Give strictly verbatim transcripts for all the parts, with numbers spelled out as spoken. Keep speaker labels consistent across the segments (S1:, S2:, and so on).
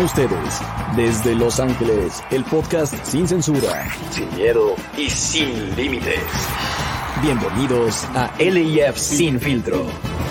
S1: Con ustedes, desde Los Ángeles, el podcast sin censura, sin miedo y sin límites. Bienvenidos a L I F Sin Filtro.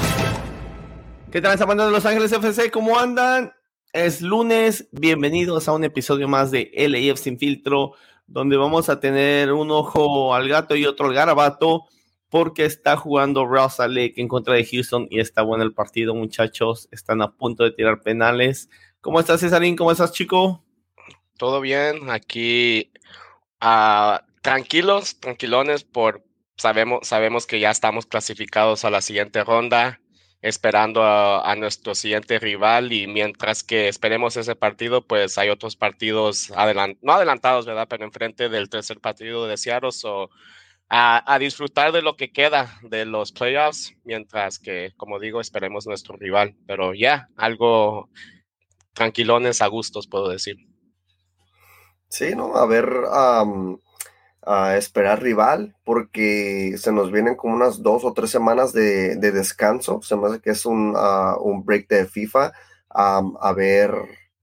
S2: ¿Qué tal, esa banda de Los Ángeles F C? ¿Cómo andan? Es lunes, bienvenidos a un episodio más de L I F Sin Filtro, donde vamos a tener un ojo al gato y otro al garabato, porque está jugando Real Salt Lake en contra de Houston y está bueno el partido, muchachos. Están a punto de tirar penales. ¿Cómo estás, Cesarín? ¿Cómo estás, chico?
S3: Todo bien, aquí uh, tranquilos, tranquilones, por sabemos, sabemos que ya estamos clasificados a la siguiente ronda, esperando a, a nuestro siguiente rival, y mientras que esperemos ese partido, pues hay otros partidos, adelant- no adelantados, ¿verdad? Pero enfrente del tercer partido de Seattle, so, a, a disfrutar de lo que queda de los playoffs, mientras que, como digo, esperemos nuestro rival, pero ya, yeah, algo tranquilones, a gustos, puedo decir.
S4: Sí, ¿no? A ver, um, a esperar rival, porque se nos vienen como unas dos o tres semanas de, de descanso. Se me hace que es un, uh, un break de FIFA. Um, a ver,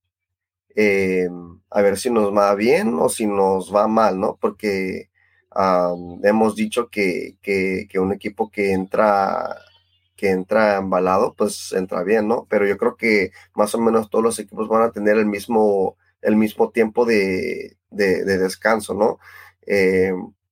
S4: eh, a ver si nos va bien o si nos va mal, ¿no? Porque um, hemos dicho que, que, que un equipo que entra... que entra embalado, pues entra bien, ¿no? Pero yo creo que más o menos todos los equipos van a tener el mismo, el mismo tiempo de, de, de descanso, ¿no? Eh,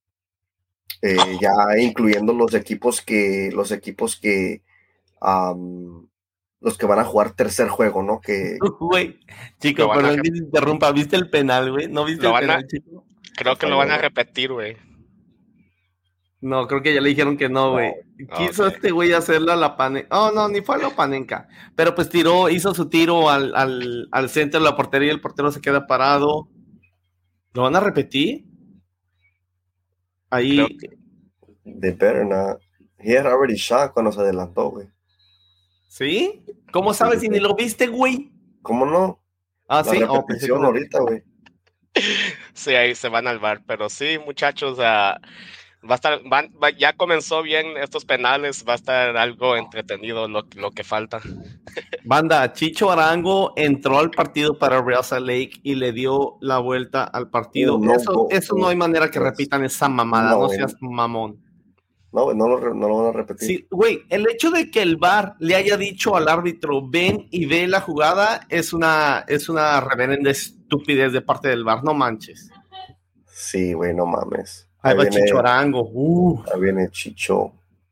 S4: eh, ya incluyendo los equipos que, los equipos que, um, los que van a jugar tercer juego, ¿no? Que,
S2: Güey, chico, perdón que te interrumpa, ¿viste el penal, güey? ¿No viste el penal, a... chico?
S3: Creo que lo van a repetir, güey.
S2: No, creo que ya le dijeron que no, güey. Quiso okay. este güey hacerla la panenca. Oh, no, ni fue a la panenca. Pero pues tiró, hizo su tiro al, al, al centro de la portería y el portero se queda parado. ¿Lo van a repetir? Ahí.
S4: They better not. He had already shot cuando se adelantó, güey.
S2: ¿Sí? ¿Cómo sí, sabes si ni lo viste, güey?
S4: ¿Cómo no?
S2: Ah,
S4: la
S2: sí.
S4: repetición oh, ahorita, güey.
S3: Sí, ahí se van al bar. Pero sí, muchachos, uh... Va a estar, va, va, ya comenzó bien estos penales, va a estar algo entretenido lo, lo que falta.
S2: Banda, Chicho Arango entró al partido para Real Salt Lake y le dio la vuelta al partido. Uh, no, eso no, eso no hay manera que repitan esa mamada, no, no seas mamón.
S4: No, no lo, no lo van a repetir.
S2: Sí, güey, el hecho de que el V A R le haya dicho al árbitro ven y ve la jugada es una, es una reverenda estupidez de parte del V A R, no manches.
S4: Sí, güey, no mames.
S2: Ahí, ahí va viene, Chicho Arango. Uh.
S4: Ahí viene Chicho.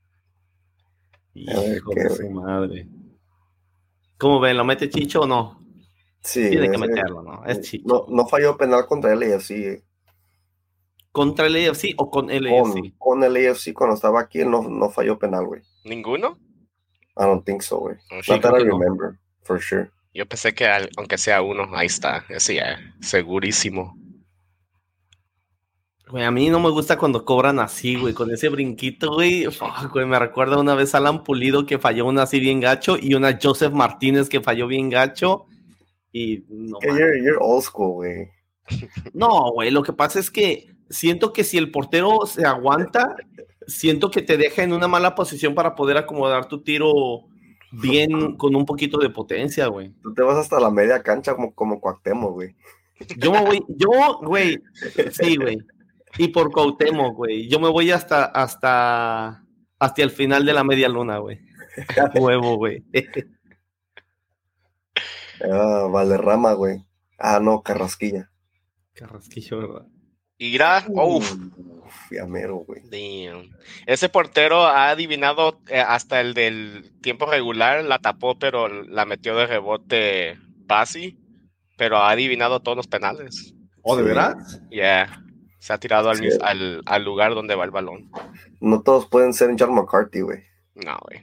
S2: Hijo de su madre. ¿Cómo ven? ¿Lo mete Chicho o no?
S4: Sí.
S2: Tiene que meterlo, ¿no? Es Chicho.
S4: No, no falló penal contra el L A F C.
S2: ¿Contra el L A F C o con el L A F C?
S4: Con, con el L A F C cuando estaba aquí, no, no falló penal, güey.
S3: ¿Ninguno?
S4: I don't think so, güey.
S3: Oh,
S4: Not that I remember, no. For sure.
S3: Yo pensé que al, aunque sea uno, ahí está. Ese ya, segurísimo.
S2: Güey, a mí no me gusta cuando cobran así, güey, con ese brinquito, güey. Fuck, güey, me recuerda una vez a Alan Pulido que falló una así bien gacho y una Joseph Martínez que falló bien gacho. Y no
S4: yeah, you're, you're old school, güey.
S2: No, güey, lo que pasa es que siento que si el portero se aguanta, siento que te deja en una mala posición para poder acomodar tu tiro bien con un poquito de potencia, güey.
S4: Tú te vas hasta la media cancha como, como Cuauhtémoc, güey.
S2: Yo me voy, yo, güey, sí, güey. Y por Cuauhtémoc, güey. Yo me voy hasta, hasta, hasta el final de la media luna, güey. Huevo, güey.
S4: Ah, Valderrama, güey. Ah, no, Carrasquilla.
S2: Carrasquillo, ¿verdad?
S3: Ira, uff.
S4: Fiamero, güey.
S3: Damn. Ese portero ha adivinado eh, hasta el del tiempo regular, la tapó, pero la metió de rebote Pasi, pero ha adivinado todos los penales.
S2: ¿Oh, de
S4: sí.
S2: verdad?
S3: Yeah. Se ha tirado al,
S4: sí.
S3: al, al lugar donde va el balón.
S4: No todos pueden ser John McCarthy, güey.
S3: No, güey.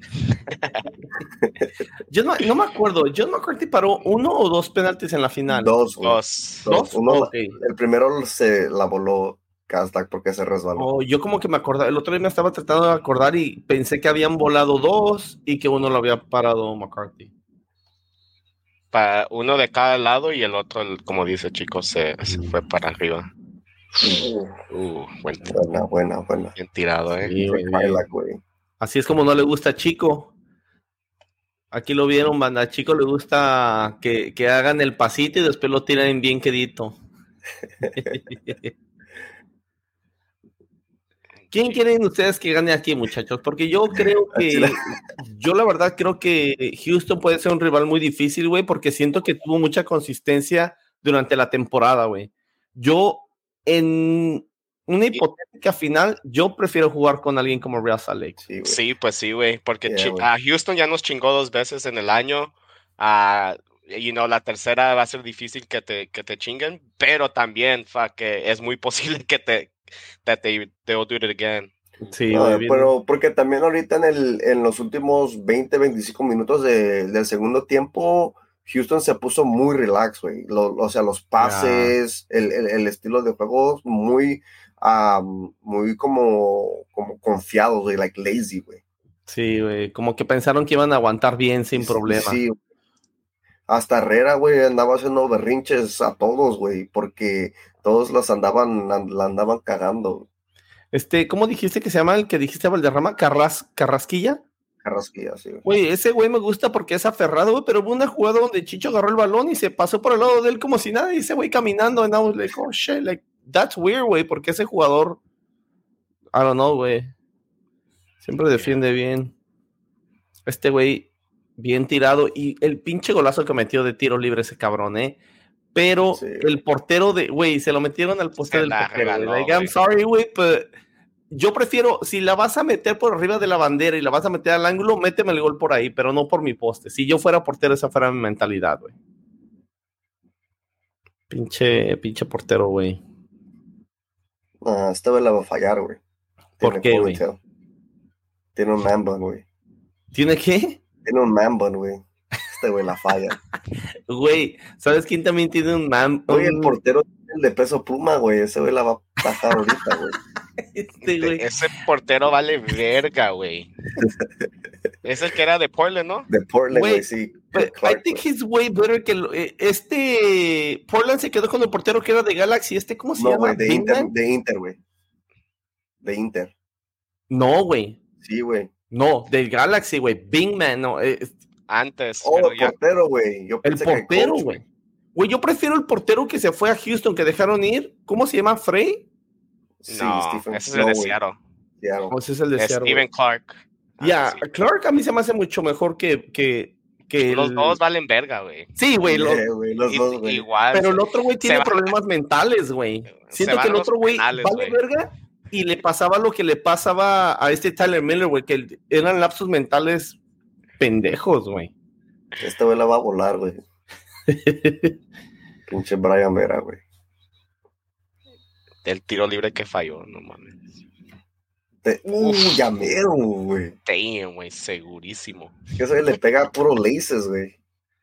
S2: Yo no, no me acuerdo. John McCarthy paró uno o dos penaltis en la final.
S4: Dos, güey.
S3: Dos.
S2: ¿Dos?
S4: Uno,
S2: okay.
S4: El primero se la voló Kazdak porque se resbaló.
S2: Oh, yo como que me acordaba. El otro día me estaba tratando de acordar y pensé que habían volado dos y que uno lo había parado McCarthy.
S3: Para uno de cada lado y el otro, como dice Chico, se, se fue para arriba. Uh, buen
S4: buena, buena, buena.
S3: Bien tirado, eh.
S2: Sí,
S4: Baila, güey.
S2: Así es como no le gusta a Chico. Aquí lo vieron, banda. A Chico le gusta que, que hagan el pasito y después lo tiran bien quedito. ¿Quién quieren ustedes que gane aquí, muchachos? Porque yo creo que, yo la verdad creo que Houston puede ser un rival muy difícil, güey, porque siento que tuvo mucha consistencia durante la temporada, güey. Yo, en una hipotética final, yo prefiero jugar con alguien como Real Salt Lake.
S3: Sí, sí, pues sí, güey, porque
S4: Yeah,
S3: chi-
S4: güey.
S3: a Houston ya nos chingó dos veces en el año. Uh, you know, la tercera va a ser difícil que te, que te chinguen, pero también, fa, que es muy posible que te, that they, they'll do it again.
S2: Sí,
S4: No,
S2: güey,
S4: pero porque también ahorita en, el, en los últimos veinte, veinticinco minutos de, del segundo tiempo, Houston se puso muy relax, güey. Lo- O sea, los pases, el, el, el estilo de juego muy, um, muy como, como confiados, güey, like lazy, güey.
S2: Sí, güey, como que pensaron que iban a aguantar bien sin problema.
S4: Sí, hasta Herrera, güey, andaba haciendo berrinches a todos, güey, porque todos los andaban, la andaban cagando.
S2: Este, ¿cómo dijiste que se llama el que dijiste Valderrama? ¿Carras, Carrasquilla?
S4: Carrasquilla, sí.
S2: Güey, ese güey me gusta porque es aferrado, güey, pero hubo una jugada donde Chicho agarró el balón y se pasó por el lado de él como si nada, y ese güey caminando, and I was like, oh shit, like, that's weird, güey, porque ese jugador, I don't know, güey, siempre defiende bien. Este güey, bien tirado, y el pinche golazo que metió de tiro libre ese cabrón, eh, pero
S4: Sí.
S2: el portero de, güey, se lo metieron al poste
S3: Se
S2: del
S3: la
S2: portero,
S3: regaló,
S2: like, I'm
S3: güey.
S2: sorry, güey, pero yo prefiero, si la vas a meter por arriba de la bandera y la vas a meter al ángulo, méteme el gol por ahí, pero no por mi poste. Si yo fuera portero, esa fuera mi mentalidad, güey. Pinche, pinche portero, güey.
S4: Ah, este güey la va a fallar, güey.
S2: ¿Por
S4: Tiene
S2: qué, güey?
S4: ponytail. Tiene un man bun, güey.
S2: ¿Tiene qué?
S4: Tiene un man bun, güey. Este güey la falla.
S2: Güey, ¿sabes quién también tiene un man?
S4: Oye, el
S2: un-
S4: portero tiene el de peso pluma, güey. Ese güey la va a tajar ahorita, güey.
S2: Este, güey.
S3: Ese portero vale verga, güey. Es el que era de Portland, ¿no?
S4: De Portland,
S2: Güey,
S4: güey, sí.
S2: But I
S4: Clark,
S2: think
S4: güey.
S2: he's way better que lo- eh, este Portland se quedó con el portero que era de Galaxy. Este, ¿cómo se
S4: No,
S2: llama?
S4: güey, de Inter,
S2: ¿Bingman?
S4: de Inter, güey. De Inter.
S2: No, güey.
S4: Sí, güey.
S2: No, del Galaxy, güey. Bingman, no. eh,
S3: Antes,
S4: Oh,
S3: pero
S4: el
S3: ya.
S4: portero, güey. Yo
S2: El
S4: pensé que
S2: portero,
S4: coach,
S2: güey. Güey, yo prefiero el portero que se fue a Houston, que dejaron ir. ¿Cómo se llama? ¿Frey?
S4: Sí,
S3: No,
S4: Stephen.
S3: ese es el
S4: no,
S3: de
S4: güey.
S3: Seattle.
S4: Seattle.
S2: O ese es el de
S3: Es
S2: Seattle,
S3: Steven
S2: güey.
S3: Clark.
S2: Ya,
S3: Ah, sí.
S2: Clark a mí se me hace mucho mejor que, que, que
S3: Los
S2: el-
S3: dos valen verga, güey.
S2: Sí, güey, lo-
S4: Yeah, güey, los
S3: I-
S4: dos, güey.
S3: Igual.
S2: pero el otro güey tiene
S3: va-
S2: problemas mentales, güey. Siento
S3: van
S2: que el
S3: los
S2: otro güey
S3: penales,
S2: vale
S3: güey.
S2: verga y le pasaba lo que le pasaba a este Tyler Miller, güey, que el- eran lapsos mentales pendejos, güey.
S4: Este güey la va a volar, güey. Pinche Brian Vera, güey.
S3: El tiro libre que falló, no mames.
S4: Te- Uh,
S3: Uf.
S4: llamero, güey.
S3: Damn, güey, segurísimo.
S4: Que ese güey le pega a puro laces, güey.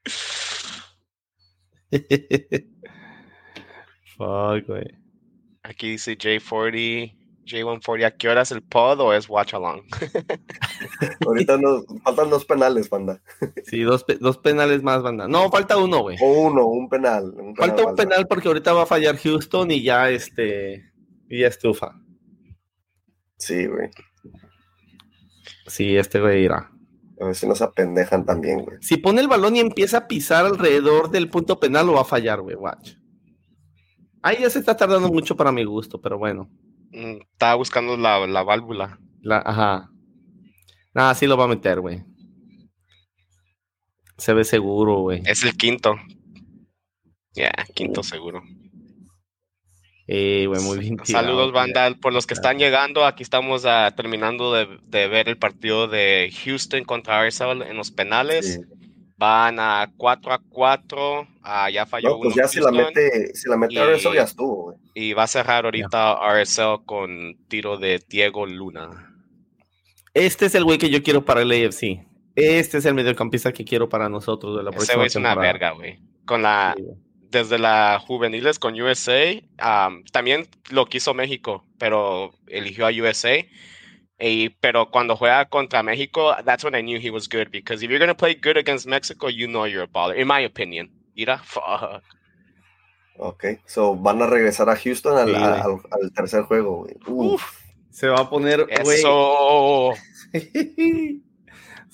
S2: Fuck, güey.
S3: Aquí dice J cuarenta, J ciento cuarenta. ¿A qué hora es el pod o es watch along?
S4: Ahorita nos faltan dos penales, banda.
S2: Sí, dos, pe- dos penales más, banda. No, falta uno, güey.
S4: O uno, un penal. Un penal
S2: Falta un penal porque ahorita va a fallar Houston y ya este y ya estufa.
S4: Sí, güey.
S2: Sí, este güey irá.
S4: A ver si nos apendejan también, güey.
S2: Si pone el balón y empieza a pisar alrededor del punto penal, lo va a fallar, güey. Watch. Ahí ya se está tardando mucho para mi gusto, pero bueno.
S3: Mm, Estaba buscando la, la válvula.
S2: La, ajá. Nada, sí lo va a meter, güey. Se ve seguro, güey.
S3: Es el quinto. Ya, quinto seguro.
S2: Eh, güey, muy bien tirado,
S3: Saludos,
S2: güey.
S3: banda. Por los que están llegando, aquí estamos ah, terminando de, de ver el partido de Houston contra Arsenal en los penales.
S4: Sí.
S3: Van a cuatro a cuatro. Ah, ya falló
S4: No, pues
S3: uno
S4: ya si la
S3: Houston,
S4: mete, si la mete
S3: y-
S4: ahora eso ya estuvo, güey.
S3: y va a cerrar ahorita R S L con tiro de Diego Luna.
S2: Este es el güey que yo quiero para el A F C. Este es el mediocampista que quiero para nosotros de la
S3: Ese
S2: próxima
S3: güey es una
S2: temporada.
S3: verga, güey. Con la,
S2: Sí, güey.
S3: desde la juveniles con U S A, um, también lo quiso México, pero eligió a U S A. Y, pero cuando juega contra México, that's when I knew he was good, because if you're going to play good against Mexico, you know you're a baller, in my opinion. Mira, fuck.
S4: Ok, so van a regresar a Houston al,
S2: Sí, güey.
S4: al, al tercer juego, güey. Uf.
S2: Se va a poner, güey.
S3: Eso.
S2: Se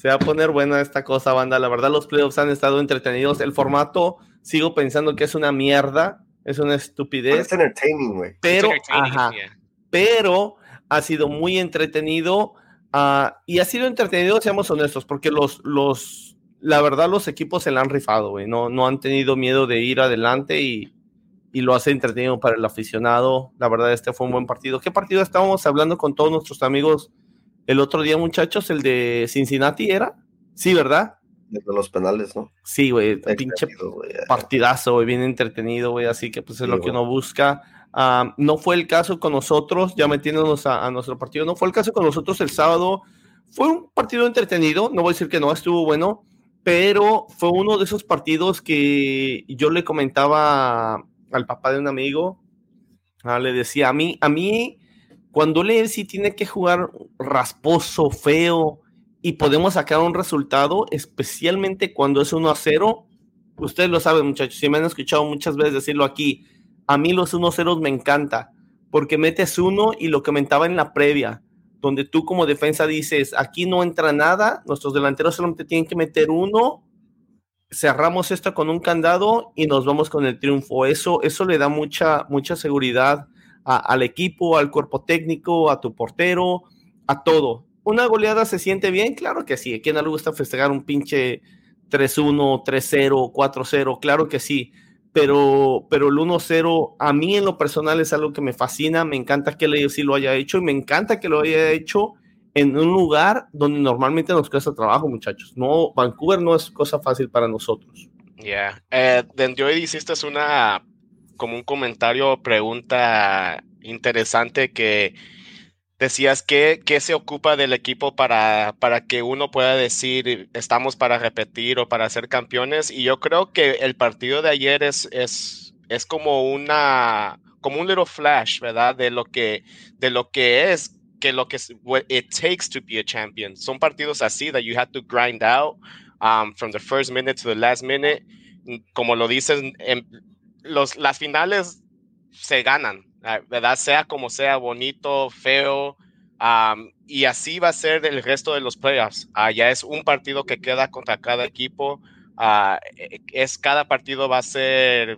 S2: Se va a poner buena esta cosa, banda. La verdad, los playoffs han estado entretenidos. El formato, sigo pensando que es una mierda, es una estupidez.
S4: Es entertaining, güey.
S2: Pero, ajá, yeah. pero ha sido muy entretenido. Uh, y ha sido entretenido, seamos honestos, porque los, los, la verdad, los equipos se la han rifado, güey. No, no han tenido miedo de ir adelante y, y lo hace entretenido para el aficionado. La verdad, este fue un buen partido. ¿Qué partido estábamos hablando con todos nuestros amigos el otro día, muchachos? ¿El de Cincinnati era? Sí, ¿verdad?
S4: De los penales, ¿no?
S2: Sí, güey, pinche wey. partidazo, güey, bien entretenido, güey, así que pues es sí, lo que uno busca. Um, no fue el caso con nosotros, ya metiéndonos a, a nuestro partido, no fue el caso con nosotros el sábado. Fue un partido entretenido, no voy a decir que no, estuvo bueno, pero fue uno de esos partidos que yo le comentaba al papá de un amigo, uh, le decía, a mí, a mí, cuando L A F C tiene que jugar rasposo, feo, y podemos sacar un resultado, especialmente cuando es uno a cero, ustedes lo saben, muchachos, si me han escuchado muchas veces decirlo aquí, a mí los uno cero me encanta, porque metes uno y lo comentaba en la previa, donde tú como defensa dices, aquí no entra nada, nuestros delanteros solamente tienen que meter uno, cerramos esto con un candado y nos vamos con el triunfo. Eso, eso le da mucha, mucha seguridad a, al equipo, al cuerpo técnico, a tu portero, a todo. ¿Una goleada se siente bien? Claro que sí. ¿A quién no le gusta festejar un pinche tres uno, tres cero, cuatro cero? Claro que sí. Pero, pero el uno cero a mí en lo personal es algo que me fascina. Me encanta que el A F C lo haya hecho y me encanta que lo haya hecho en un lugar donde normalmente nos cuesta trabajo, muchachos. No, Vancouver no es cosa fácil para nosotros.
S3: Ya. Yeah. Eh, Dendio, hiciste una como un comentario, pregunta interesante que decías que, que se ocupa del equipo para, para que uno pueda decir estamos para repetir o para ser campeones, y yo creo que el partido de ayer es, es, es como una como un little flash, ¿verdad? De lo que, de lo que es que lo que what it takes to be a champion. Son partidos así that you have to grind out um, from the first minute to the last minute. Como lo dicen, en, los, las finales se ganan, ¿verdad? Sea como sea, bonito, feo, um, y así va a ser el resto de los playoffs. Uh, ya es un partido que queda contra cada equipo. Uh, es, cada partido va a ser,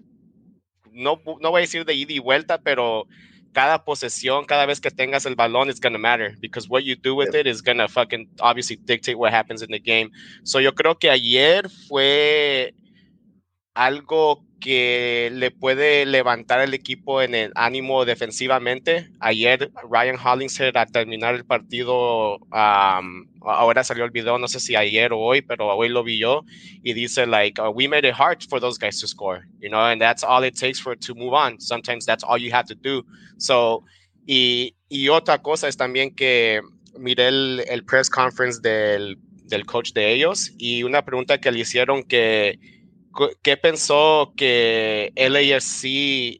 S3: no, no voy a decir de ida y vuelta, pero cada posesión, cada vez que tengas el balón, it's gonna matter, because what you do with it is gonna fucking obviously dictate what happens in the game. So yo creo que ayer fue algo que le puede levantar el equipo en el ánimo defensivamente. Ayer Ryan Hollingshead, al terminar el partido, um, ahora salió el video, no sé si ayer o hoy, pero hoy lo vi yo, y dice like, uh, we made it hard for those guys to score, you know, and that's all it takes for it to move on. Sometimes that's all you have to do. So, y, y otra cosa es también que miré el, el press conference del, del coach de ellos, y una pregunta que le hicieron que ¿qué pensó que L A F C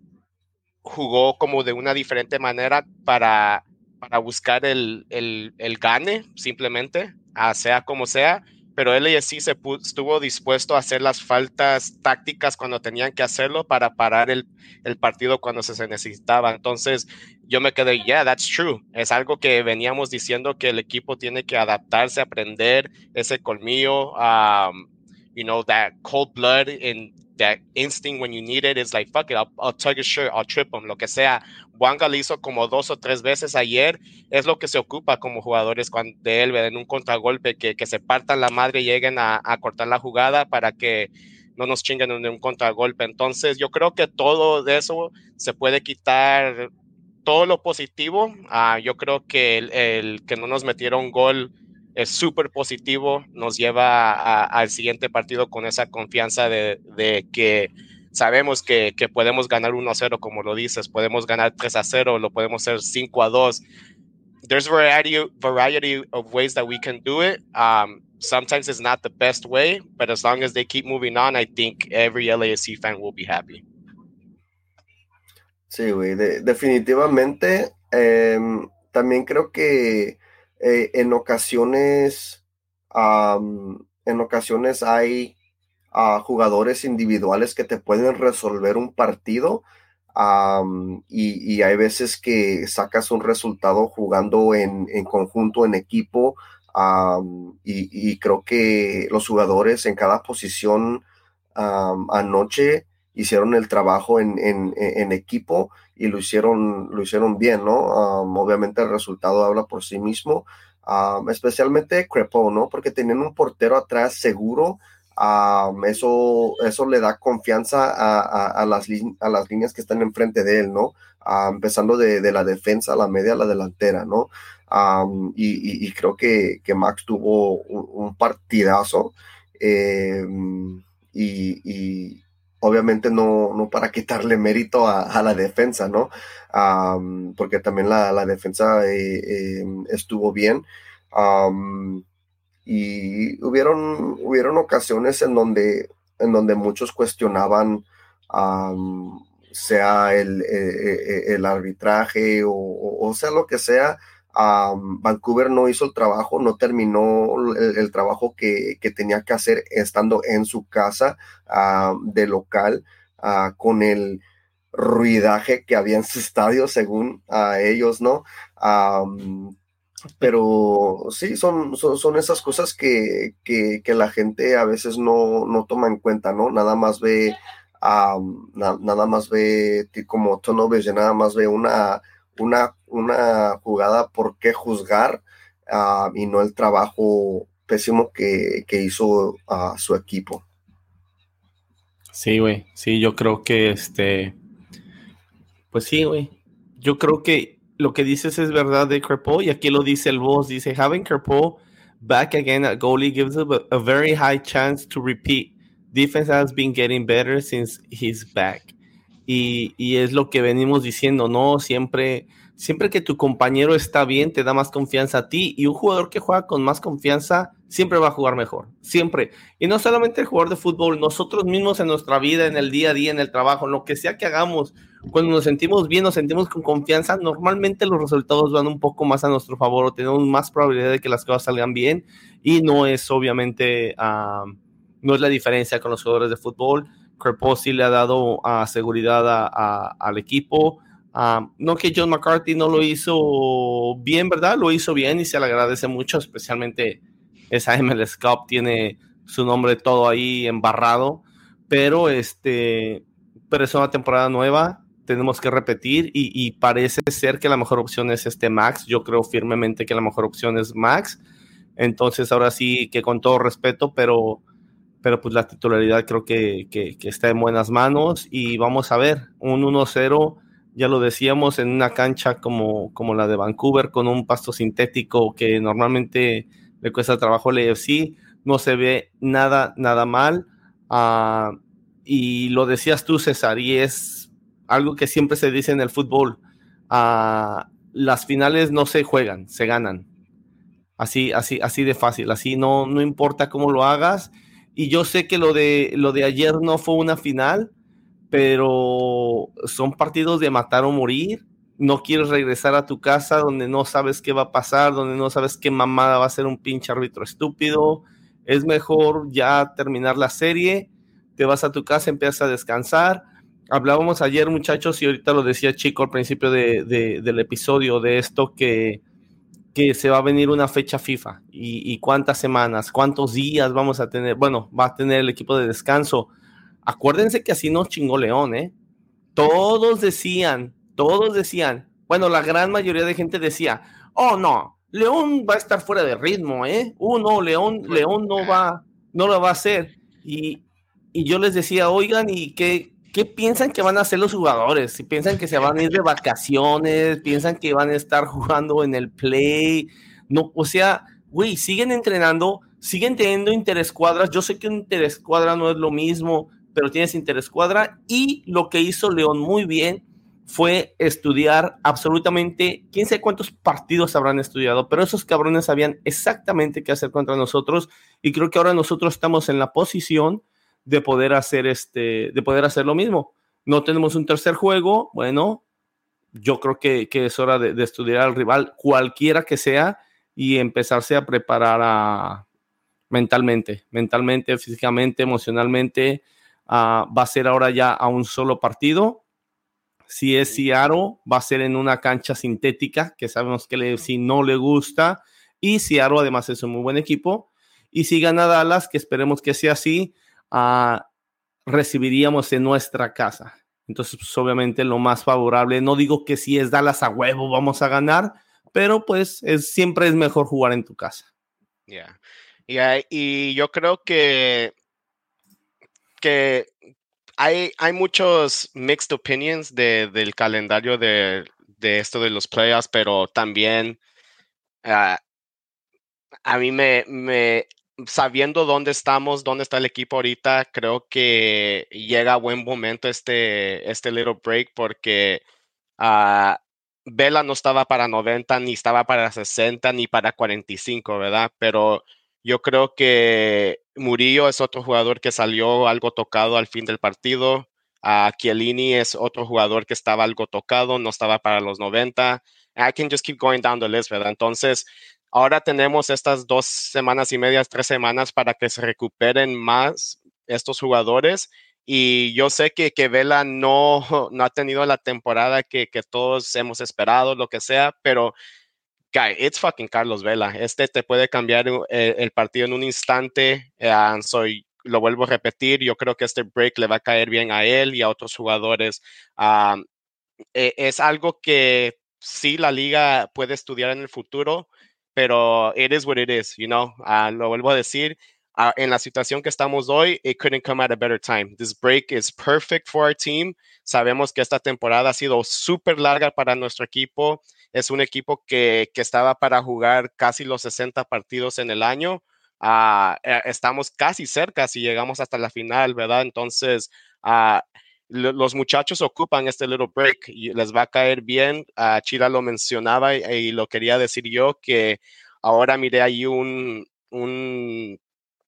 S3: jugó como de una diferente manera para, para buscar el, el, el gane, simplemente, a sea como sea? Pero L A F C se pu- estuvo dispuesto a hacer las faltas tácticas cuando tenían que hacerlo para parar el, el partido cuando se necesitaba. Entonces yo me quedé, yeah, that's true. Es algo que veníamos diciendo, que el equipo tiene que adaptarse, aprender ese colmillo, um, you know, that cold blood and that instinct when you need it. Is like, fuck it, I'll, I'll tug his shirt, I'll trip him, lo que sea. Bouanga le hizo como dos o tres veces ayer. Es lo que se ocupa como jugadores cuando, de él, en un contragolpe, que, que se partan la madre y lleguen a, a cortar la jugada para que no nos chinguen en un contragolpe. Entonces yo creo que todo de eso se puede quitar, todo lo positivo. Uh, yo creo que el, el que no nos metieron gol es súper positivo, nos lleva a, a, al siguiente partido con esa confianza de, de que sabemos que, que podemos ganar uno a cero, como lo dices, podemos ganar tres a cero, lo podemos hacer cinco a dos. There's variety, variety of ways that we can do it. Um, sometimes it's not the best way, but as long as they keep moving on, I think every L A F C fan will be happy.
S4: Sí, güey, de, definitivamente. Eh, también creo que Eh, en ocasiones um, en ocasiones hay uh, jugadores individuales que te pueden resolver un partido, um, y, y hay veces que sacas un resultado jugando en, en conjunto, en equipo, Um, y, y creo que los jugadores en cada posición um, anoche hicieron el trabajo en, en, en equipo y lo hicieron, lo hicieron bien, ¿no? Um, obviamente el resultado habla por sí mismo, um, especialmente Crepeau, ¿no? Porque tenían un portero atrás seguro. Um, eso, eso le da confianza a, a, a, las, a las líneas que están enfrente de él, ¿no? Uh, empezando de, de la defensa a la media a la delantera, ¿no? Um, y, y, y creo que, que Max tuvo un, un partidazo eh, y, y obviamente no, no para quitarle mérito a, a la defensa, ¿no? Um, porque también la, la defensa eh, eh, estuvo bien. Um, y hubieron, hubieron ocasiones en donde, en donde muchos cuestionaban um, sea el, el, el arbitraje o, o, o sea lo que sea. Um, Vancouver no hizo el trabajo, no terminó el, el trabajo que, que tenía que hacer estando en su casa uh, de local uh, con el ruidaje que había en su estadio según uh, ellos, ¿no? Um, pero sí, son, son, son esas cosas que, que, que la gente a veces no, no toma en cuenta, ¿no? Nada más ve, um, na, nada más ve como turnovers, nada más ve una, una, una jugada por qué juzgar uh, y no el trabajo pésimo que, que hizo uh, su equipo.
S2: Sí, güey, sí, yo creo que este, pues sí, güey, yo creo que lo que dices es verdad de Crepeau, y aquí lo dice el boss, dice, having Crepeau back again at goalie gives a, a very high chance to repeat. Defense has been getting better since he's back. Y, y es lo que venimos diciendo, ¿no? Siempre, siempre que tu compañero está bien, te da más confianza a ti, y un jugador que juega con más confianza siempre va a jugar mejor, siempre. Y no solamente el jugador de fútbol, nosotros mismos en nuestra vida, en el día a día, en el trabajo, en lo que sea que hagamos, cuando nos sentimos bien, nos sentimos con confianza, normalmente los resultados van un poco más a nuestro favor, o tenemos más probabilidad de que las cosas salgan bien, y no es obviamente, uh, no es la diferencia con los jugadores de fútbol. Crepeau sí le ha dado uh, seguridad a, a, al equipo. Uh, no que John McCarthy no lo hizo bien, ¿verdad? Lo hizo bien y se le agradece mucho, especialmente esa M L S Cup tiene su nombre todo ahí embarrado, pero este, pero es una temporada nueva, tenemos que repetir y, y parece ser que la mejor opción es este Max. Yo creo firmemente que la mejor opción es Max. Entonces ahora sí que con todo respeto, pero, pero pues la titularidad creo que, que, que está en buenas manos y vamos a ver, un uno cero, ya lo decíamos, en una cancha como, como la de Vancouver con un pasto sintético que normalmente le cuesta trabajo al A F C, no se ve nada, nada mal. Uh, y lo decías tú, César, y es algo que siempre se dice en el fútbol, uh, las finales no se juegan, se ganan. Así, así, así de fácil, así no, no importa cómo lo hagas. Y yo sé que lo de, lo de ayer no fue una final, pero son partidos de matar o morir. No quieres regresar a tu casa donde no sabes qué va a pasar, donde no sabes qué mamada va a ser un pinche árbitro estúpido. Es mejor ya terminar la serie, te vas a tu casa, empiezas a descansar. Hablábamos ayer, muchachos, y ahorita lo decía Chico al principio de, de, del episodio, de esto que, que se va a venir una fecha FIFA y, y cuántas semanas, cuántos días vamos a tener. Bueno, va a tener el equipo de descanso. Acuérdense que así nos chingó León, ¿eh? Todos decían, todos decían, bueno, la gran mayoría de gente decía, oh, no, León va a estar fuera de ritmo, ¿eh? Uh, no, León, León no va, no lo va a hacer. Y, y yo les decía, oigan, ¿y qué, qué piensan que van a hacer los jugadores? Si piensan que se van a ir de vacaciones, piensan que van a estar jugando en el play, no, o sea, güey, siguen entrenando, siguen teniendo interescuadras. Yo sé que un interescuadra no es lo mismo, pero tienes interescuadra, y lo que hizo León muy bien fue estudiar absolutamente, quién sabe cuántos partidos habrán estudiado, pero esos cabrones sabían exactamente qué hacer contra nosotros, y creo que ahora nosotros estamos en la posición de poder hacer este, de poder hacer lo mismo. No tenemos un tercer juego, bueno, yo creo que, que es hora de, de estudiar al rival, cualquiera que sea, y empezarse a preparar a, mentalmente, mentalmente, físicamente, emocionalmente. Uh, va a ser ahora ya a un solo partido. Si es Seattle, va a ser en una cancha sintética, que sabemos que le, si no le gusta. y Seattle además es un muy buen equipo. Y si gana Dallas, que esperemos que sea así, uh, recibiríamos en nuestra casa. Entonces, pues, obviamente lo más favorable, no digo que si es Dallas a huevo vamos a ganar, pero pues es, siempre es mejor jugar en tu casa.
S3: Yeah. Yeah, y yo creo que, que hay, hay muchos mixed opinions de, del calendario de, de esto de los playoffs, pero también uh, a mí me, me, sabiendo dónde estamos, dónde está el equipo ahorita, creo que llega a buen momento este, este little break porque uh, Vela no estaba para noventa, ni estaba para sesenta, ni para cuarenta y cinco, ¿verdad? Pero yo creo que Murillo es otro jugador que salió algo tocado al fin del partido. Uh, Chiellini es otro jugador que estaba algo tocado, no estaba para los noventa. I can just keep going down the list, ¿verdad? Entonces, ahora tenemos estas dos semanas y medias, tres semanas para que se recuperen más estos jugadores. Y yo sé que, que Vela no, no ha tenido la temporada que, que todos hemos esperado, lo que sea, pero guy, it's fucking Carlos Vela. Este te puede cambiar el, el partido en un instante. Uh, soy, lo vuelvo a repetir, yo creo que este break le va a caer bien a él y a otros jugadores. Um, es algo que sí la liga puede estudiar en el futuro, pero it is what it is, you know. Uh, lo vuelvo a decir, uh, en la situación que estamos hoy, it couldn't come at a better time. This break is perfect for our team. Sabemos que esta temporada ha sido súper larga para nuestro equipo. Es un equipo que, que estaba para jugar casi los sesenta partidos en el año. Uh, estamos casi cerca si llegamos hasta la final, ¿verdad? Entonces, uh, los muchachos ocupan este little break y les va a caer bien. Uh, Chira lo mencionaba y, y lo quería decir yo, que ahora miré ahí un, un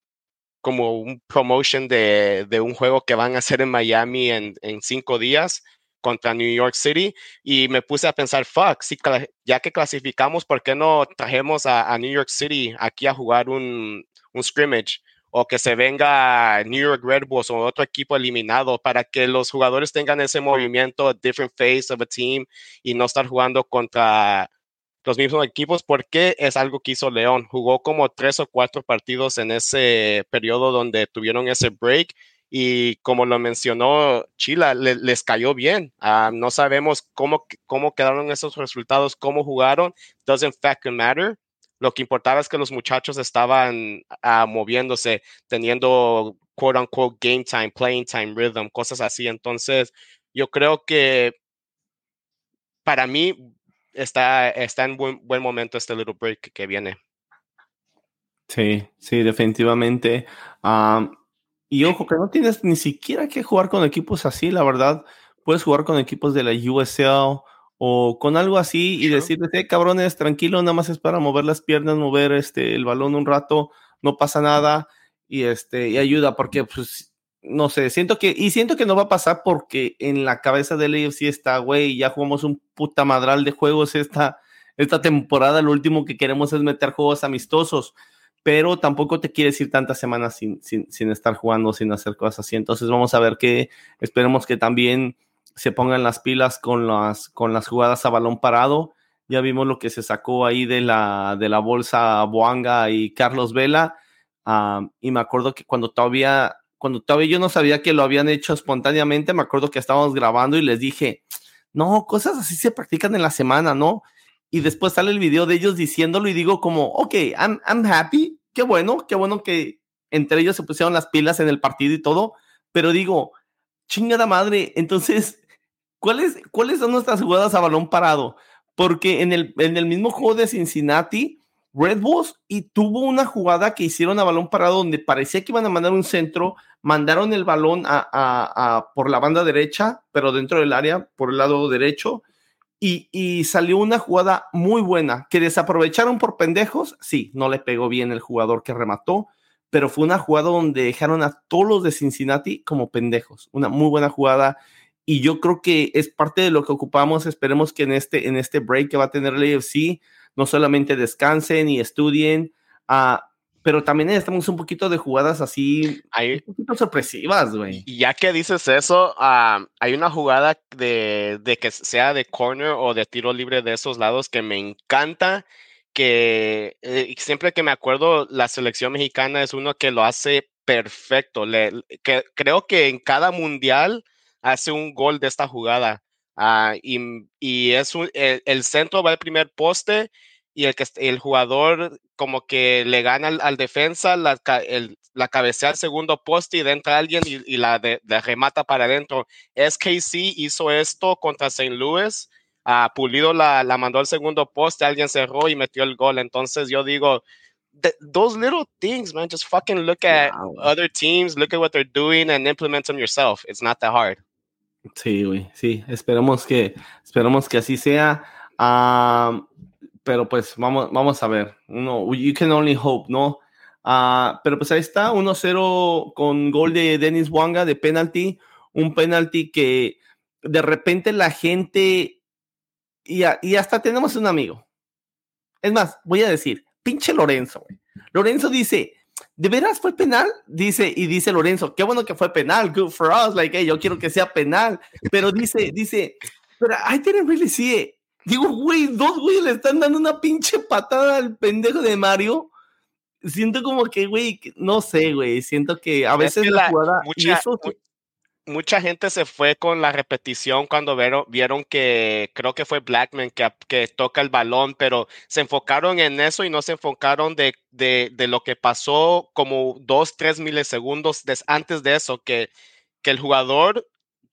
S3: como un promotion de, de un juego que van a hacer en Miami en, en cinco días contra New York City y me puse a pensar, fuck, si, ya que clasificamos, ¿por qué no trajemos a, a New York City aquí a jugar un, un scrimmage? O que se venga New York Red Bulls o otro equipo eliminado para que los jugadores tengan ese movimiento, a different phase of a team y no estar jugando contra los mismos equipos, porque es algo que hizo León. Jugó como tres o cuatro partidos en ese periodo donde tuvieron ese break y como lo mencionó Chila, le, les cayó bien. Uh, no sabemos cómo, cómo quedaron esos resultados, cómo jugaron. Doesn't fucking matter. Lo que importaba es que los muchachos estaban uh, moviéndose, teniendo quote unquote game time, playing time, rhythm, cosas así. Entonces, yo creo que para mí está, está en buen, buen momento este little break que viene.
S2: Sí, sí, definitivamente. Um, y ojo, que no tienes ni siquiera que jugar con equipos así, la verdad. Puedes jugar con equipos de la U S L o con algo así y
S3: Sure.
S2: decirles, eh, cabrones, tranquilo, nada más es para mover las piernas, mover este, el balón un rato, no pasa nada y, este, y ayuda, porque pues, no sé, siento que, y siento que no va a pasar porque en la cabeza del A F C está, güey, ya jugamos un puta madral de juegos esta, esta temporada, lo último que queremos es meter juegos amistosos, pero tampoco te quieres ir tantas semanas sin, sin, sin estar jugando, sin hacer cosas así, entonces vamos a ver que, esperemos que también se pongan las pilas con las, con las jugadas a balón parado. Ya vimos lo que se sacó ahí de la, de la bolsa Boanga y Carlos Vela. Um, y me acuerdo que cuando todavía, cuando todavía yo no sabía que lo habían hecho espontáneamente, me acuerdo que estábamos grabando y les dije, no, cosas así se practican en la semana, ¿no? Y después sale el video de ellos diciéndolo y digo como, ok, I'm, I'm happy. Qué bueno, qué bueno que entre ellos se pusieron las pilas en el partido y todo. Pero digo, chingada madre, entonces, ¿cuáles, ¿cuáles son nuestras jugadas a balón parado? Porque en el, en el mismo juego de Cincinnati, Red Bulls y tuvo una jugada que hicieron a balón parado donde parecía que iban a mandar un centro, mandaron el balón a, a, a, por la banda derecha, pero dentro del área, por el lado derecho, y, y salió una jugada muy buena, que desaprovecharon por pendejos, sí, no le pegó bien el jugador que remató, pero fue una jugada donde dejaron a todos los de Cincinnati como pendejos, una muy buena jugada, y yo creo que es parte de lo que ocupamos. Esperemos que en este, en este break que va a tener el A F C, no solamente descansen y estudien, uh, pero también necesitamos un poquito de jugadas así,
S3: Hay,
S2: un poquito sorpresivas, güey.
S3: Y ya que dices eso, um, hay una jugada de, de que sea de corner o de tiro libre de esos lados que me encanta, que eh, siempre que me acuerdo, la selección mexicana es uno que lo hace perfecto. Le, que, creo que en cada mundial hace un gol de esta jugada. Uh, y, y es un, el, el centro va al primer poste y el, que, el jugador como que le gana al, al defensa, la, el, la cabecea al segundo poste y entra alguien y, y la, de, la remata para adentro. S K C hizo esto contra Saint Louis. Uh, Pulido la, la mandó al segundo poste, alguien cerró y metió el gol. Entonces yo digo, those little things, man, just fucking look at wow. other teams, look at what they're doing and implement them yourself. It's not that hard.
S2: Sí, güey, sí, esperemos que, esperemos que así sea. Um, pero pues vamos, vamos a ver. No, you can only hope, ¿no? Uh, pero pues ahí está, uno cero con gol de Denis Bouanga de penalty. Un penalty que de repente la gente, y, a, y hasta tenemos un amigo. Es más, voy a decir, pinche Lorenzo, güey. Lorenzo dice, ¿de veras fue penal? Dice, y dice Lorenzo, qué bueno que fue penal, good for us, like, hey, yo quiero que sea penal, pero dice, dice, pero I didn't really see it. Digo, güey, dos güey le están dando una pinche patada al pendejo de Mario. Siento como que, güey, no sé, güey, siento que a veces
S3: es que
S2: la,
S3: la
S2: jugada,
S3: mucha,
S2: y eso...
S3: mu mucha gente se fue con la repetición cuando vieron, vieron que creo que fue Blackman que, que toca el balón, pero se enfocaron en eso y no se enfocaron de, de, de lo que pasó como dos, tres milisegundos des, antes de eso, que, que el jugador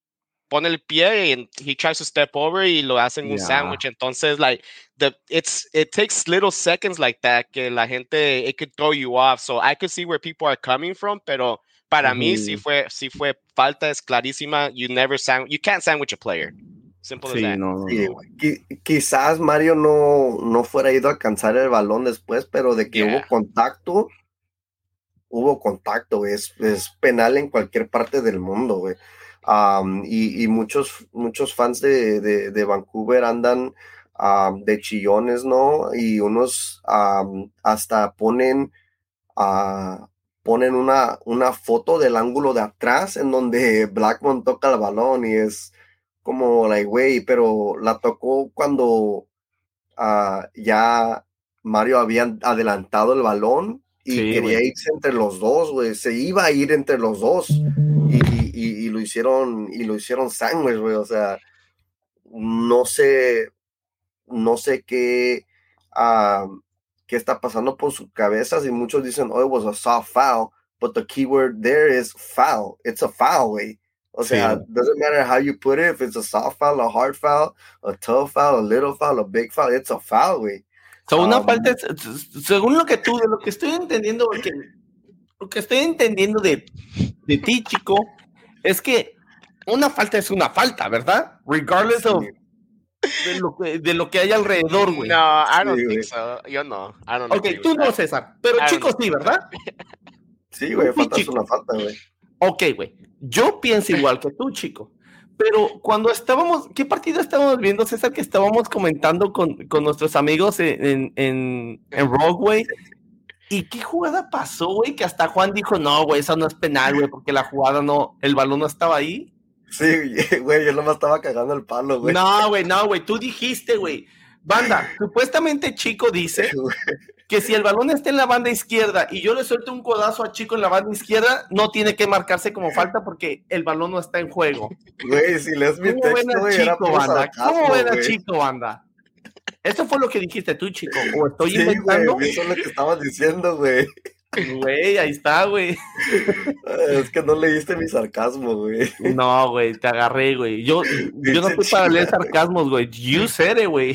S3: pone el pie y he tries to step over y lo hacen yeah. un sándwich. Entonces, like, the, it's, it takes little seconds like that que la gente, it could throw you off. So I could see where people are coming from, pero para uh-huh. mí sí fue, sí fue falta, es clarísima. You never sand, you can't sandwich a player. Simple
S2: sí,
S3: as that.
S2: No, no,
S4: sí,
S2: no.
S4: Qu quizás Mario no, no fuera ido a alcanzar el balón después, pero de que yeah. hubo contacto, hubo contacto, es, es penal en cualquier parte del mundo, güey. Um, y, y muchos, muchos fans de, de, de Vancouver andan um, de chillones, ¿no? Y unos um, hasta ponen... Uh, ponen una, una foto del ángulo de atrás en donde Blackman toca el balón y es como, like, güey, pero la tocó cuando uh, ya Mario había adelantado el balón y sí, quería wey. irse entre los dos, güey, se iba a ir entre los dos y, y, y lo hicieron, y lo hicieron sándwich, güey, o sea, no sé, no sé qué... Uh, qué está pasando por sus cabezas y muchos dicen, oh, it was a soft foul, but the key word there is foul. It's a foul, güey. O sea, sí. Doesn't matter how you put it, if it's a soft foul, a hard foul, a tough foul, a little foul, a big foul, it's a foul, güey.
S2: So, una um, falta, según lo que tú, de lo que estoy entendiendo, porque lo que estoy entendiendo de, de ti, chico, es que una falta es una falta, ¿verdad? Regardless sí. of De lo, que, de lo que hay alrededor, güey.
S3: No, I don't sí, think so. Yo no. I don't
S2: ok, tú no,
S3: that.
S2: César. Pero chicos, sí, ¿verdad?
S4: Sí, güey, falta es una falta, güey.
S2: Ok, güey. Yo pienso igual que tú, chico. Pero cuando estábamos, ¿qué partido estábamos viendo, César? Que estábamos comentando con, con nuestros amigos en, en, en Rogue, güey. ¿Y qué jugada pasó, güey? Que hasta Juan dijo, no, güey, eso no es penal, güey, porque la jugada no, el balón no estaba ahí.
S4: Sí, güey, yo nomás estaba cagando el palo, güey.
S2: No, güey, no, güey, tú dijiste, güey. Banda, supuestamente Chico dice que si el balón está en la banda izquierda y yo le suelto un codazo a Chico en la banda izquierda, no tiene que marcarse como falta porque el balón no está en juego.
S4: Güey, si lees mi texto, güey, era
S2: Chico, banda? ¿Cómo ven a Chico, banda? Eso fue lo que dijiste tú, Chico. ¿O estoy
S4: sí,
S2: inventando?
S4: Güey, eso es lo que estabas diciendo, güey.
S2: Güey, ahí está, güey.
S4: Es que no leíste mi sarcasmo, güey.
S2: No, güey, te agarré, güey. Yo, yo no estoy para leer sarcasmos, güey. You said it, güey.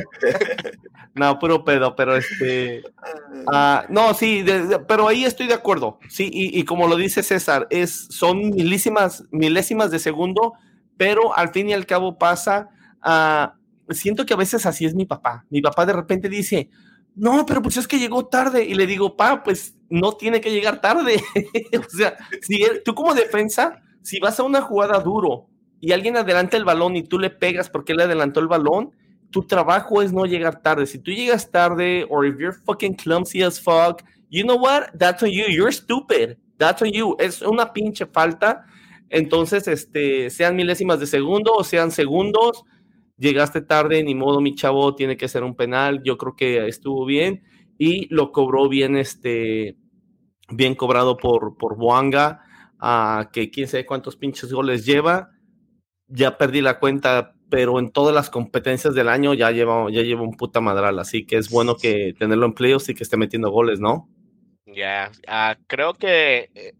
S2: No, puro pedo, pero este... Uh, no, sí, de, de, pero ahí estoy de acuerdo. Sí, y, y como lo dice César, es, son milísimas, milésimas de segundo, pero al fin y al cabo pasa... Uh, siento que a veces así es mi papá. Mi papá de repente dice... No, pero pues es que llegó tarde. Y le digo, pa, pues no tiene que llegar tarde. O sea, si él, tú como defensa, si vas a una jugada duro y alguien adelanta el balón y tú le pegas porque él adelantó el balón, tu trabajo es no llegar tarde. Si tú llegas tarde, or if you're fucking clumsy as fuck, you know what? That's on you. You're stupid. That's on you. Es una pinche falta. Entonces, este, sean milésimas de segundo o sean segundos, llegaste tarde, ni modo, mi chavo, tiene que ser un penal. Yo creo que estuvo bien y lo cobró bien, este, bien cobrado por, por Bouanga, uh, que quién sabe cuántos pinches goles lleva. Ya perdí la cuenta, pero en todas las competencias del año ya lleva, ya lleva un puta madral, así que es bueno que tenerlo en playoffs y que esté metiendo goles, ¿no?
S3: Ya, yeah. uh, creo que eh,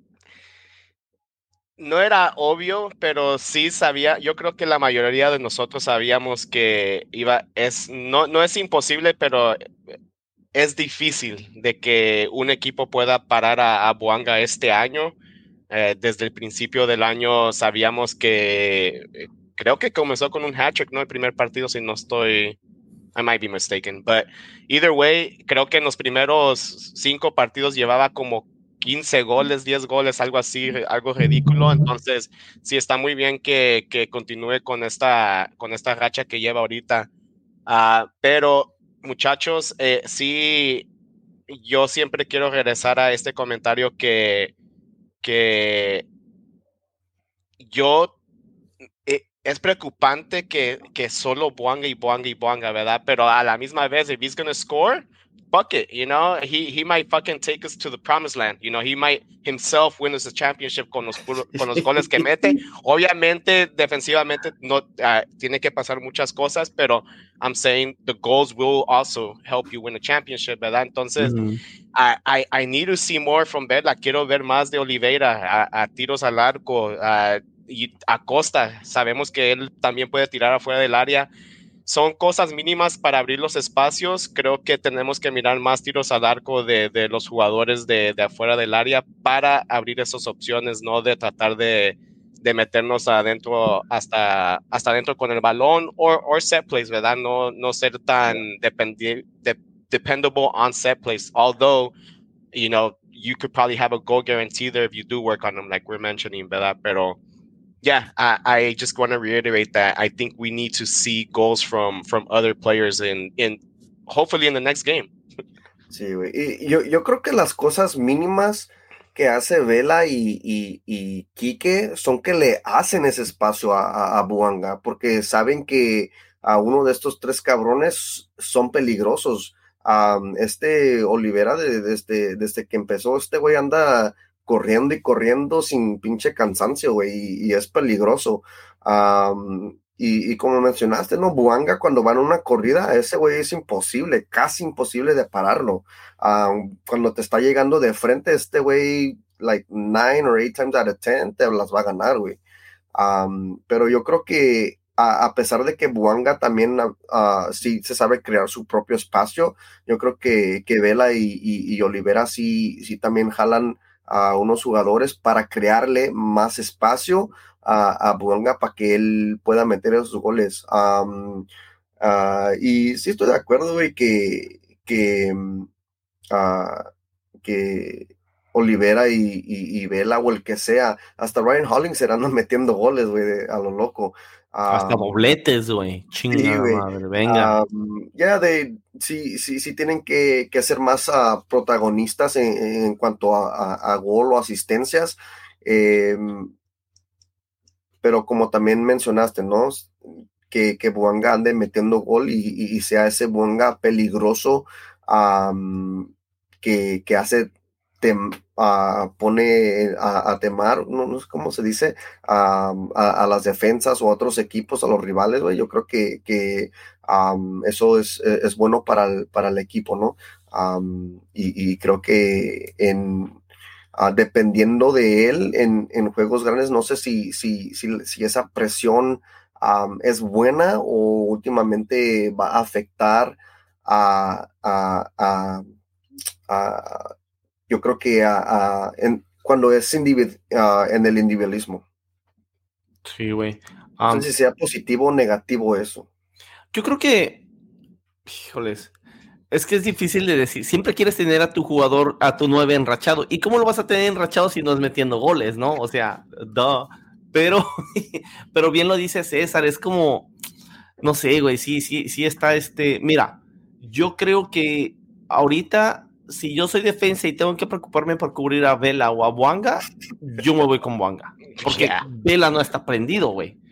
S3: no era obvio, pero sí sabía, yo creo que la mayoría de nosotros sabíamos que iba, es, no, no es imposible, pero es difícil de que un equipo pueda parar a, a Bouanga este año. Eh, desde el principio del año sabíamos que, eh, creo que comenzó con un hat-trick, ¿no? El primer partido, si no estoy, I might be mistaken, but either way, creo que en los primeros cinco partidos llevaba como quince goles, diez goles, algo así, algo ridículo. Entonces, sí está muy bien que, que continúe con esta, con esta racha que lleva ahorita. Uh, pero, muchachos, eh, sí, yo siempre quiero regresar a este comentario que, que yo eh, es preocupante que, que solo Bouanga y Bouanga y Bouanga, ¿verdad? Pero a la misma vez, if he's going to score, fuck it, you know, he, he might fucking take us to the promised land, you know, he might himself win us a championship con los, con los goles que mete. Obviamente, defensivamente, no uh, tiene que pasar muchas cosas, pero I'm saying the goals will also help you win a championship, ¿verdad? Entonces, mm-hmm. I, I, I need to see more from Vela. Quiero ver más de Oliveira a, a tiros al arco, a, y Acosta. Sabemos que él también puede tirar afuera del área. Son cosas mínimas para abrir los espacios. Creo que tenemos que mirar más tiros al arco de, de los jugadores de, de afuera del área para abrir esas opciones, no de tratar de, de meternos adentro hasta, hasta adentro con el balón o or set plays, ¿verdad? No, no ser tan dependi- de, dependable on set plays, although, you know, you could probably have a goal guarantee there if you do work on them, like we're mentioning, ¿verdad? Pero yeah, I, I just want to reiterate that I think we need to see goals from, from other players in, in hopefully in the next game.
S4: Sí, güey. Y yo, yo creo que las cosas mínimas que hace Vela y, y, y Quique son que le hacen ese espacio a, a, a Bouanga, porque saben que a uno de estos tres cabrones son peligrosos. Um, este Olivera, de, desde, desde que empezó, este güey anda corriendo y corriendo sin pinche cansancio, güey, y, y es peligroso. Um, y, y como mencionaste, ¿no? Bouanga cuando va en una corrida, ese güey es imposible, casi imposible de pararlo. Um, cuando te está llegando de frente, este güey, like nine or eight times out of ten, te las va a ganar, güey. Um, pero yo creo que a, a pesar de que Bouanga también uh, sí se sabe crear su propio espacio, yo creo que, que Vela y, y, y Olivera sí, sí también jalan a unos jugadores para crearle más espacio a, a Bouanga para que él pueda meter esos goles. Um, uh, y sí estoy de acuerdo, güey, que, que, uh, que Olivera y, y, y Vela o el que sea, hasta Ryan Hollings se andan metiendo goles, güey, a lo loco. Um,
S2: hasta dobletes, güey. Chinga sí, madre, venga.
S4: Um, ya yeah, de sí, sí, sí tienen que, que ser más uh, protagonistas en, en cuanto a, a, a gol o asistencias. Eh, pero como también mencionaste, ¿no? Que, que Bouanga ande metiendo gol y, y, y sea ese Bouanga peligroso um, que, que hace tem, uh, pone a, a temar, no, no sé cómo se dice, um, a, a las defensas o a otros equipos, a los rivales, güey. Yo creo que, que um, eso es, es bueno para el, para el equipo, ¿no? Um, y, y creo que en Uh, dependiendo de él en, en juegos grandes, no sé si, si, si, si esa presión um, es buena o últimamente va a afectar a, a, a, a yo creo que a, a, en, cuando es individu- uh, en el individualismo.
S2: Sí, güey.
S4: Um, no sé si sea positivo o negativo eso.
S2: Yo creo que, híjoles, es que es difícil de decir. Siempre quieres tener a tu jugador, a tu nueve enrachado. ¿Y cómo lo vas a tener enrachado si no es metiendo goles, no? O sea, duh. Pero, pero bien lo dice César, es como, no sé, güey, sí, sí, sí está este. Mira, yo creo que ahorita, si yo soy defensa y tengo que preocuparme por cubrir a Vela o a Bouanga, yo me voy con Bouanga. Porque yeah. Vela no está prendido, güey.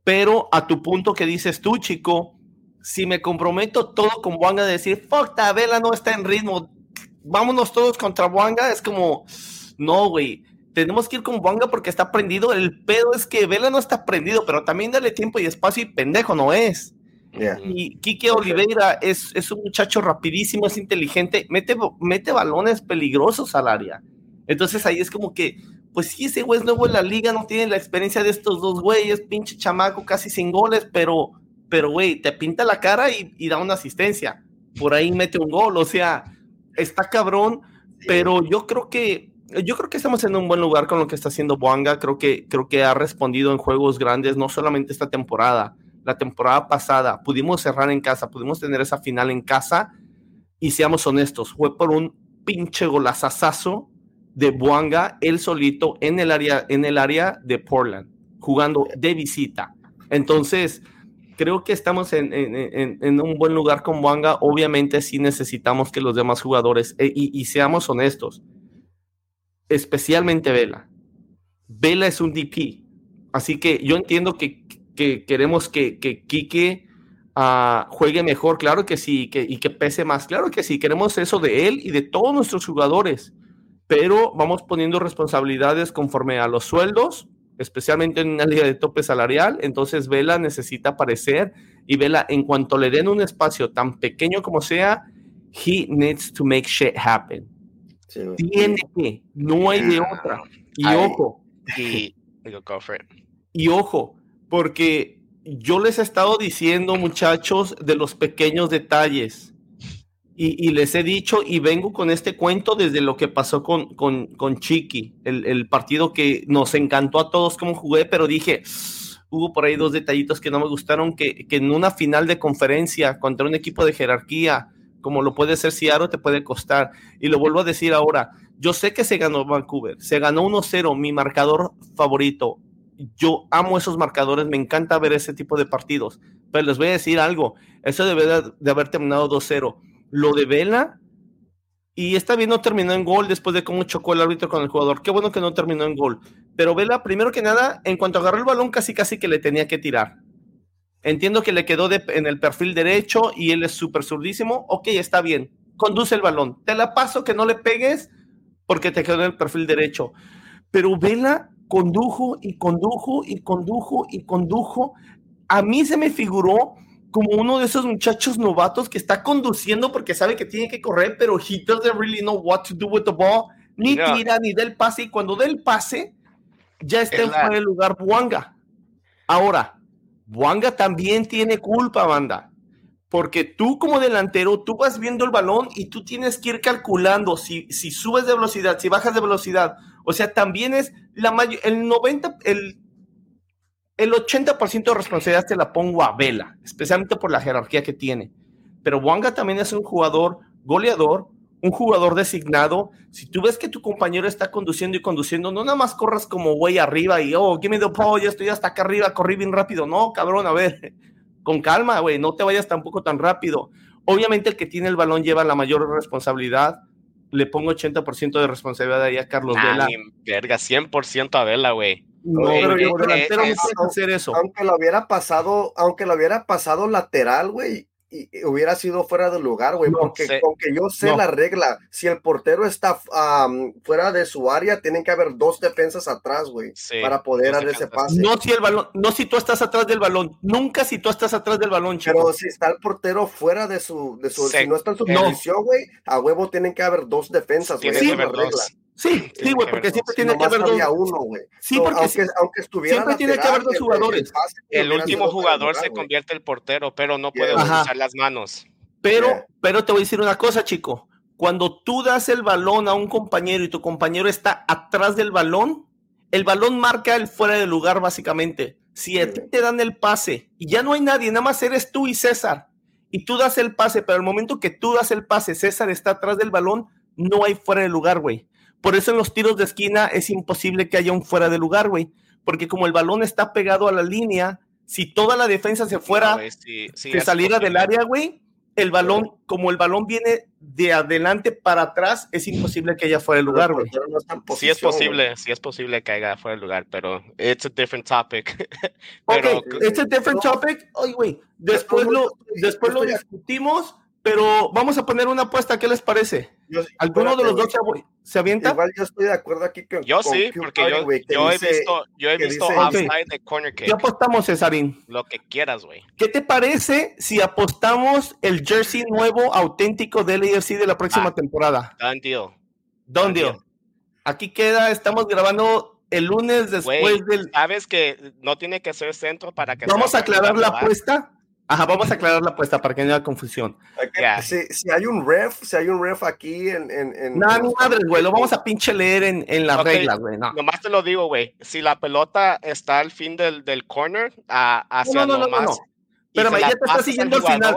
S2: pero a tu punto que dices tú, chico, si me comprometo todo con Bouanga de decir, fuck, ta Vela no está en ritmo, vámonos todos contra Bouanga, es como, no, güey, tenemos que ir con Bouanga porque está prendido. El pedo es que Vela no está prendido, pero también dale tiempo y espacio y pendejo no es.
S4: Yeah.
S2: Y Quique Oliveira es, es un muchacho rapidísimo, es inteligente, mete, mete balones peligrosos al área. Entonces ahí es como que, pues sí, ese güey es nuevo en la liga, no tiene la experiencia de estos dos güeyes, pinche chamaco casi sin goles, pero, pero güey, te pinta la cara y, y da una asistencia. Por ahí mete un gol, o sea, está cabrón, sí. Pero yo creo que yo creo que estamos en un buen lugar con lo que está haciendo Bouanga. Creo que, creo que ha respondido en juegos grandes, no solamente esta temporada. La temporada pasada pudimos cerrar en casa, pudimos tener esa final en casa y seamos honestos, fue por un pinche golazazazo de Bouanga, él solito en el área, en el área de Portland, jugando de visita. Entonces, creo que estamos en, en, en, en un buen lugar con Bouanga. Obviamente sí necesitamos que los demás jugadores, eh, y, y seamos honestos, especialmente Vela. Vela es un D P, así que yo entiendo que que queremos que, que Quique uh, juegue mejor, claro que sí, que, y que pese más, claro que sí, queremos eso de él y de todos nuestros jugadores, pero vamos poniendo responsabilidades conforme a los sueldos, especialmente en una liga de tope salarial. Entonces Vela necesita aparecer, y Vela, en cuanto le den un espacio tan pequeño como sea, he needs to make shit happen. Sí, tiene que, no hay de otra. Y I, ojo,
S3: y, go for it.
S2: y ojo, porque yo les he estado diciendo, muchachos, de los pequeños detalles, y, y les he dicho, y vengo con este cuento desde lo que pasó con, con, con Chiqui, el, el partido que nos encantó a todos como jugué, pero dije, hubo por ahí dos detallitos que no me gustaron, que, que en una final de conferencia contra un equipo de jerarquía, como lo puede ser Seattle, te puede costar. Y lo vuelvo a decir ahora, yo sé que se ganó Vancouver, se ganó uno cero, mi marcador favorito. Yo amo esos marcadores, me encanta ver ese tipo de partidos, pero les voy a decir algo, eso debe de, de haber terminado dos cero. Lo de Vela, y esta vez no terminó en gol después de cómo chocó el árbitro con el jugador, qué bueno que no terminó en gol, pero Vela, primero que nada, en cuanto agarró el balón, casi casi que le tenía que tirar. Entiendo que le quedó de, en el perfil derecho y él es súper zurdísimo, ok, está bien, conduce el balón, te la paso, que no le pegues porque te quedó en el perfil derecho, pero Vela condujo y condujo y condujo y condujo. A mí se me figuró como uno de esos muchachos novatos que está conduciendo porque sabe que tiene que correr, pero he doesn't really know what to do with the ball, ni no. tira, ni da el pase, y cuando da el pase, ya está en fuera de lugar Bouanga. Ahora, Bouanga también tiene culpa, banda, porque tú como delantero, tú vas viendo el balón y tú tienes que ir calculando si, si subes de velocidad, si bajas de velocidad. O sea, también es la mayor, el noventa, el, el ochenta por ciento de responsabilidad te la pongo a Vela, especialmente por la jerarquía que tiene. Pero Bouanga también es un jugador goleador, un jugador designado. Si tú ves que tu compañero está conduciendo y conduciendo, no nada más corras como güey arriba y, oh, give me the ball, ya estoy hasta acá arriba, corrí bien rápido. No, cabrón, a ver, con calma, güey, no te vayas tampoco tan rápido. Obviamente el que tiene el balón lleva la mayor responsabilidad. Le pongo ochenta por ciento de responsabilidad ahí a Carlos
S3: nah,
S2: Vela.
S3: Ni verga, cien por ciento a Vela, güey.
S2: No, wey, pero yo delantero no puedes hacer eso.
S4: Aunque lo hubiera pasado, aunque lo hubiera pasado lateral, güey, y, y hubiera sido fuera de lugar, güey, no, porque sé. Aunque yo sé no. la regla, si el portero está um, fuera de su área, tienen que haber dos defensas atrás, güey, sí, para poder dar ese pase.
S2: No si el balón, no si tú estás atrás del balón, nunca si tú estás atrás del balón, chico.
S4: Pero si está el portero fuera de su, de su si no está en su posición, güey, no. a huevo tienen que haber dos defensas, güey,
S2: sí,
S4: esa es la regla.
S2: Sí, sí, güey, porque siempre tiene que haber dos.
S4: Uno, güey.
S2: Sí, so, porque
S4: aunque, aunque estuviera
S2: siempre tiene que haber dos jugadores.
S3: El, el último jugador se convierte el portero, pero no puede yeah. usar las manos.
S2: Pero, yeah. pero te voy a decir una cosa, chico. Cuando tú das el balón a un compañero y tu compañero está atrás del balón, el balón marca el fuera de lugar, básicamente. Si a ti te dan el pase y ya no hay nadie, nada más eres tú y César, y tú das el pase, pero al momento que tú das el pase, César está atrás del balón, no hay fuera de lugar, güey. Por eso en los tiros de esquina es imposible que haya un fuera de lugar, güey. Porque como el balón está pegado a la línea, si toda la defensa se fuera, no, wey, sí, sí, se saliera del área, güey, el balón, como el balón viene de adelante para atrás, es imposible que haya fuera el lugar, güey.
S3: No sí es posible, güey. Sí es posible que haya fuera el lugar, pero it's a different topic.
S2: pero, ok, it's a different topic. Oye, güey, después lo, después lo discutimos, pero vamos a poner una apuesta, ¿qué les parece?
S4: Yo,
S2: ¿Alguno de los dos se, se avienta?
S4: Igual yo estoy de acuerdo aquí con
S3: Yo
S4: con
S3: sí,
S4: Q
S3: porque
S4: Party,
S3: yo,
S4: wey,
S3: yo
S4: dice,
S3: he visto, yo he visto
S4: dice,
S3: outside
S2: okay.
S3: the corner kick.
S2: ¿Qué apostamos, Cesarín?
S3: Lo que quieras, güey.
S2: ¿Qué te parece si apostamos el jersey nuevo, auténtico del L A F C de la próxima
S3: ah,
S2: temporada?
S3: Done deal.
S2: Done,
S3: done
S2: deal.
S3: deal.
S2: Aquí queda, estamos grabando el lunes después
S3: wey,
S2: del...
S3: Sabes que no tiene que ser centro para que...
S2: Vamos a aclarar la
S3: ¿verdad?
S2: apuesta. Ajá, vamos a aclarar la apuesta para que no haya confusión.
S3: Yeah.
S4: Si, si hay un ref, si hay un ref aquí en... en, en
S2: no,
S4: en
S2: ni madre, güey, lo vamos a pinche leer en, en la
S3: okay.
S2: regla, güey. No.
S3: Nomás te lo digo, güey. Si la pelota está al fin del, del corner, a, hacia
S2: no, no,
S3: lo
S2: no,
S3: más...
S2: No, no. Pero ya te está siguiendo al final.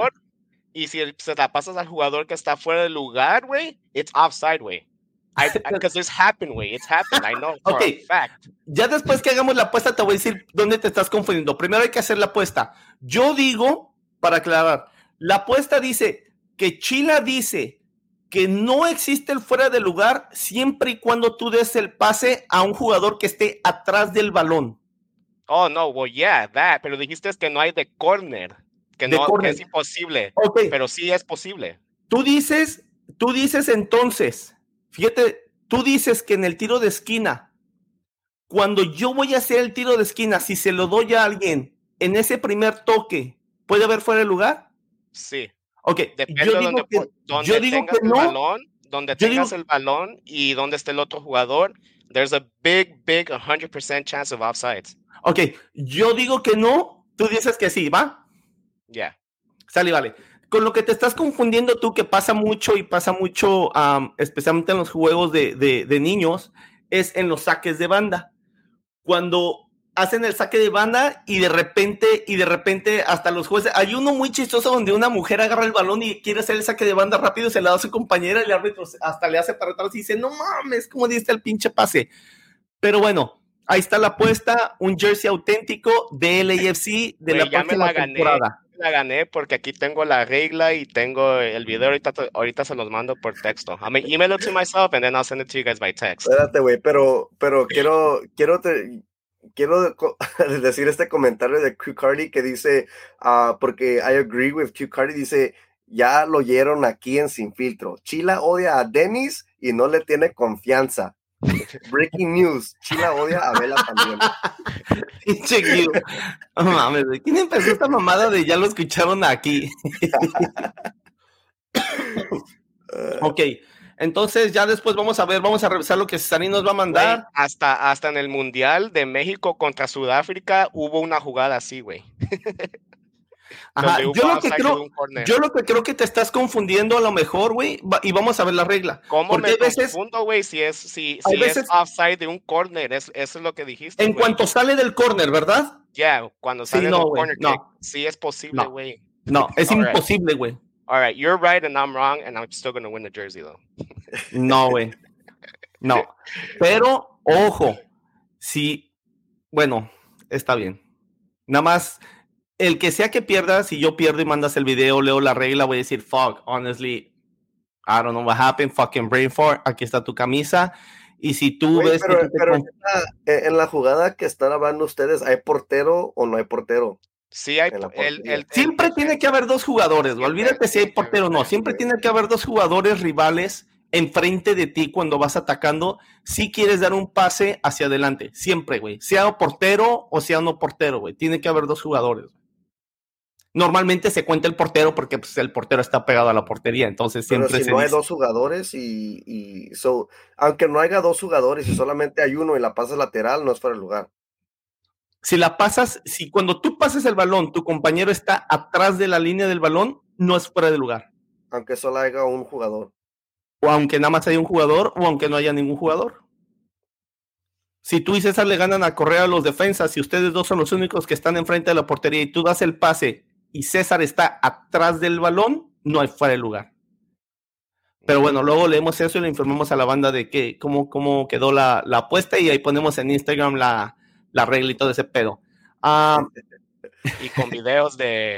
S3: Y si se la pasas al jugador que está fuera del lugar, güey, it's offside, güey. Because this happened, güey. It's happened. I know for
S2: okay.
S3: a fact.
S2: Ya después que hagamos la apuesta, te voy a decir dónde te estás confundiendo. Primero hay que hacer la apuesta. Yo digo, para aclarar, la apuesta dice que Chila dice que no existe el fuera de lugar siempre y cuando tú des el pase a un jugador que esté atrás del balón.
S3: Oh, no, well, yeah, that. Pero dijiste que no hay de corner. Que
S2: de
S3: no,
S2: corner.
S3: que es imposible.
S2: Okay.
S3: Pero sí es posible.
S2: Tú dices, tú dices entonces, fíjate, tú dices que en el tiro de esquina, cuando yo voy a hacer el tiro de esquina, si se lo doy a alguien en ese primer toque, ¿puede haber fuera de lugar?
S3: Sí.
S2: Ok,
S3: depende
S2: yo
S3: de
S2: digo
S3: donde,
S2: que,
S3: donde
S2: yo digo
S3: tengas
S2: que
S3: el
S2: no.
S3: balón, donde
S2: yo
S3: tengas
S2: digo,
S3: el balón y donde esté el otro jugador, there's a big, big one hundred percent chance of offsides.
S2: Ok, yo digo que no, tú dices que sí, ¿va?
S3: Ya. Yeah.
S2: Sale, vale. Con lo que te estás confundiendo tú, que pasa mucho y pasa mucho, um, especialmente en los juegos de, de, de niños, es en los saques de banda. Cuando hacen el saque de banda y de repente, y de repente hasta los jueces, hay uno muy chistoso donde una mujer agarra el balón y quiere hacer el saque de banda rápido, se la da a su compañera y el árbitro hasta le hace para atrás y dice, no mames, ¿cómo diste el pinche pase? Pero bueno, ahí está la apuesta, un jersey auténtico de L A F C de
S3: Wey,
S2: la próxima
S3: la
S2: temporada.
S3: La gané porque aquí tengo la regla y tengo el video, ahorita, ahorita se los mando por texto. I'm gonna email it to myself and then I'll send it to you guys by text.
S4: Espérate, güey, pero, pero quiero, quiero, te, quiero decir este comentario de Q Cardi que dice, uh, porque I agree with Q Cardi, dice, ya lo oyeron aquí en Sin Filtro. Chila odia a Dennis y no le tiene confianza. Breaking news, Chila odia a Vela también.
S2: Pinche Guido. No mames, ¿quién empezó esta mamada de ya lo escucharon aquí? Ok, entonces ya después vamos a ver, vamos a revisar lo que Cesarín nos va a mandar.
S3: Wey, hasta, hasta en el Mundial de México contra Sudáfrica hubo una jugada así, güey.
S2: Ajá, yo lo, que creo, yo lo que creo que te estás confundiendo a lo mejor, güey, y vamos a ver la regla.
S3: ¿Cómo
S2: porque
S3: me
S2: veces,
S3: confundo, güey, si es, si, si
S2: veces,
S3: es offside de un corner? Es, eso es lo que dijiste,
S2: En
S3: wey.
S2: cuanto sale del corner, ¿verdad?
S3: Ya, yeah, cuando sale
S2: sí, no,
S3: del
S2: wey,
S3: corner
S2: no.
S3: kick, sí es posible, güey.
S2: No, no, es
S3: All
S2: imposible, güey.
S3: Right. All right, you're right and I'm wrong and I'm still going to win the jersey, though.
S2: No, güey. No. Pero, ojo, si, bueno, está bien. Nada más... El que sea que pierdas, si yo pierdo y mandas el video, leo la regla, voy a decir, fuck, honestly, I don't know what happened, fucking brain fart, aquí está tu camisa. Y si tú
S4: Wey,
S2: ves
S4: pero,
S2: que...
S4: Pero en la, en la jugada que están hablando ustedes, ¿hay portero o no hay portero?
S3: Sí, hay... El, el,
S2: siempre
S3: el,
S2: tiene
S3: el,
S2: que haber dos jugadores,
S3: el,
S2: olvídate
S3: el,
S2: si hay portero o no, siempre tiene que haber dos jugadores rivales enfrente de ti cuando vas atacando, si quieres dar un pase hacia adelante, siempre, güey, sea portero o sea no portero, güey, tiene que haber dos jugadores. Normalmente se cuenta el portero porque pues, el portero está pegado a la portería, entonces siempre
S4: Pero si
S2: se
S4: no
S2: dice...
S4: hay dos jugadores y, y so, aunque no haya dos jugadores y solamente hay uno y la pasas lateral, no es fuera de lugar.
S2: Si la pasas, si cuando tú pases el balón, tu compañero está atrás de la línea del balón, no es fuera de lugar.
S4: Aunque solo haya un jugador.
S2: O aunque nada más haya un jugador, o aunque no haya ningún jugador. Si tú y César le ganan a correr a los defensas, y ustedes dos son los únicos que están enfrente de la portería y tú das el pase y César está atrás del balón, no hay fuera de lugar. Pero bueno, luego leemos eso y le informamos a la banda de que cómo, cómo quedó la, la apuesta y ahí ponemos en Instagram la, la regla y todo ese pedo. Uh,
S3: y con videos de,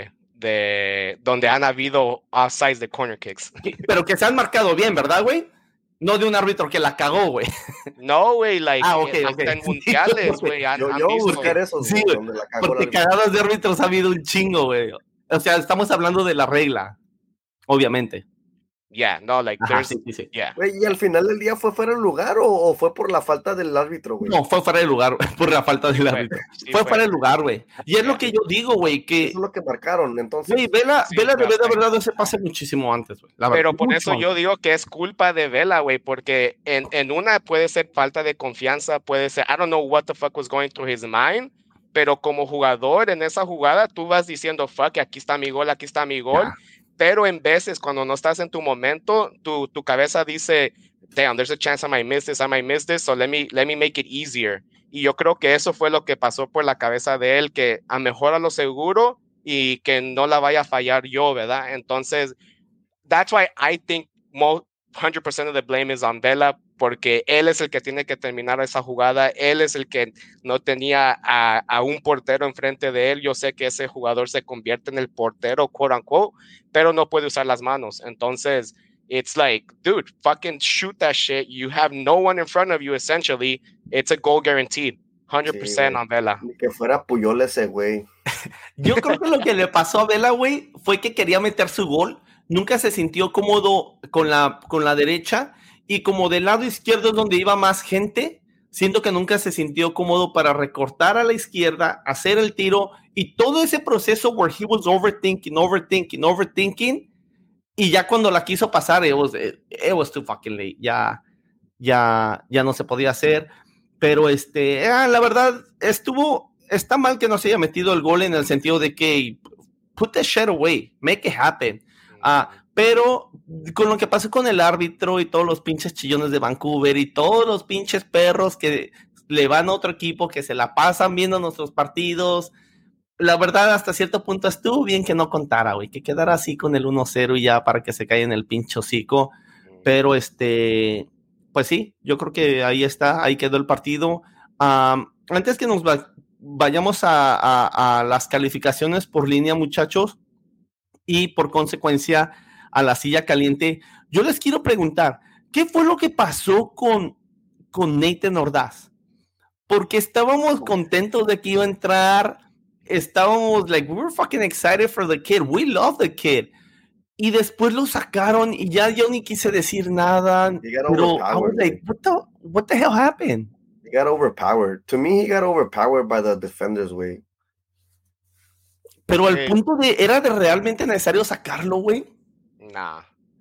S3: de donde han habido offsides de corner kicks.
S2: Pero que se han marcado bien, ¿verdad, güey? No de un árbitro que la cagó, güey.
S3: No, güey, like,
S2: ah, okay,
S3: hasta
S2: okay.
S3: en mundiales, güey.
S4: Sí, yo yo voy a buscar eso,
S2: sí, güey,
S4: donde la cagó.
S2: Porque cagadas de árbitros ha habido un chingo, güey. O sea, estamos hablando de la regla, obviamente.
S3: Yeah, no, like,
S2: Ajá,
S3: there's,
S2: sí, sí, sí.
S3: yeah.
S4: Güey, ¿y al final del día fue fuera de lugar o, o fue por la falta del árbitro, güey?
S2: No, fue fuera de lugar, por la falta del
S3: Fue,
S2: árbitro.
S3: sí
S2: fue,
S3: fue.
S2: fuera de lugar, güey. Y es
S3: Yeah.
S2: lo que yo digo, güey, que...
S4: Eso es lo que marcaron, entonces.
S2: Güey, Vela,
S3: Sí,
S2: Vela
S3: pero-
S2: debe de haber dado ese pase muchísimo antes, güey. la
S3: Pero
S2: verdad,
S3: por
S2: mucho
S3: eso yo
S2: antes.
S3: digo que es culpa de Vela, güey, porque en, en una puede ser falta de confianza, puede ser, I don't know what the fuck was going through his mind, pero como jugador en esa jugada tú vas diciendo, fuck, aquí está mi gol, aquí está mi gol,
S2: Ya.
S3: pero en veces cuando no estás en tu momento, tu, tu cabeza dice, damn, there's a chance I might miss this, I might miss this, so let me, let me make it easier. Y yo creo que eso fue lo que pasó por la cabeza de él, que a mejor a lo seguro y que no la vaya a fallar yo, ¿verdad? Entonces, that's why I think mo- one hundred percent of the blame is on Vela, porque él es el que tiene que terminar esa jugada, él es el que no tenía a, a un portero enfrente de él. Yo sé que ese jugador se convierte en el portero, quote unquote, pero no puede usar las manos. Entonces, it's like, dude, fucking shoot that shit. You have no one in front of you, essentially. It's a goal guaranteed. one hundred percent
S4: Sí,
S3: on Vela.
S4: Ni que fuera Puyol ese, güey.
S2: Yo creo que lo que le pasó a Vela, güey, fue que quería meter su gol. Nunca se sintió cómodo con la, con la derecha. Y como del lado izquierdo es donde iba más gente, siento que nunca se sintió cómodo para recortar a la izquierda, hacer el tiro. Y todo ese proceso where he was overthinking, overthinking, overthinking. Y ya cuando la quiso pasar, it was, it, it was too fucking late. Ya, ya, ya no se podía hacer. Pero este, eh, la verdad, estuvo, está mal que no se haya metido el gol en el sentido de que put the shit away, make it happen. Ah, pero con lo que pasó con el árbitro y todos los pinches chillones de Vancouver y todos los pinches perros que le van a otro equipo, que se la pasan viendo nuestros partidos, la verdad, hasta cierto punto estuvo bien que no contara, güey, que quedara así con el uno cero y ya para que se caiga en el pinche hocico. Pero este, pues sí, yo creo que ahí está, ahí quedó el partido. Um, antes que nos va, vayamos a, a, a las calificaciones por línea, muchachos, y por consecuencia a la silla caliente, yo les quiero preguntar, ¿qué fue lo que pasó con, con Nathan Ordaz? Porque estábamos contentos de que iba a entrar, estábamos like, we were fucking excited for the kid, we love the kid. Y después lo sacaron y ya yo ni quise decir nada.
S4: He got
S2: Pero I was
S4: overpowered.
S2: like, what the, what the hell happened?
S4: He got overpowered. To me, he got overpowered by the defenders, güey.
S2: Pero al
S3: Sí.
S2: punto de, ¿era de realmente necesario sacarlo, güey?
S3: Nah.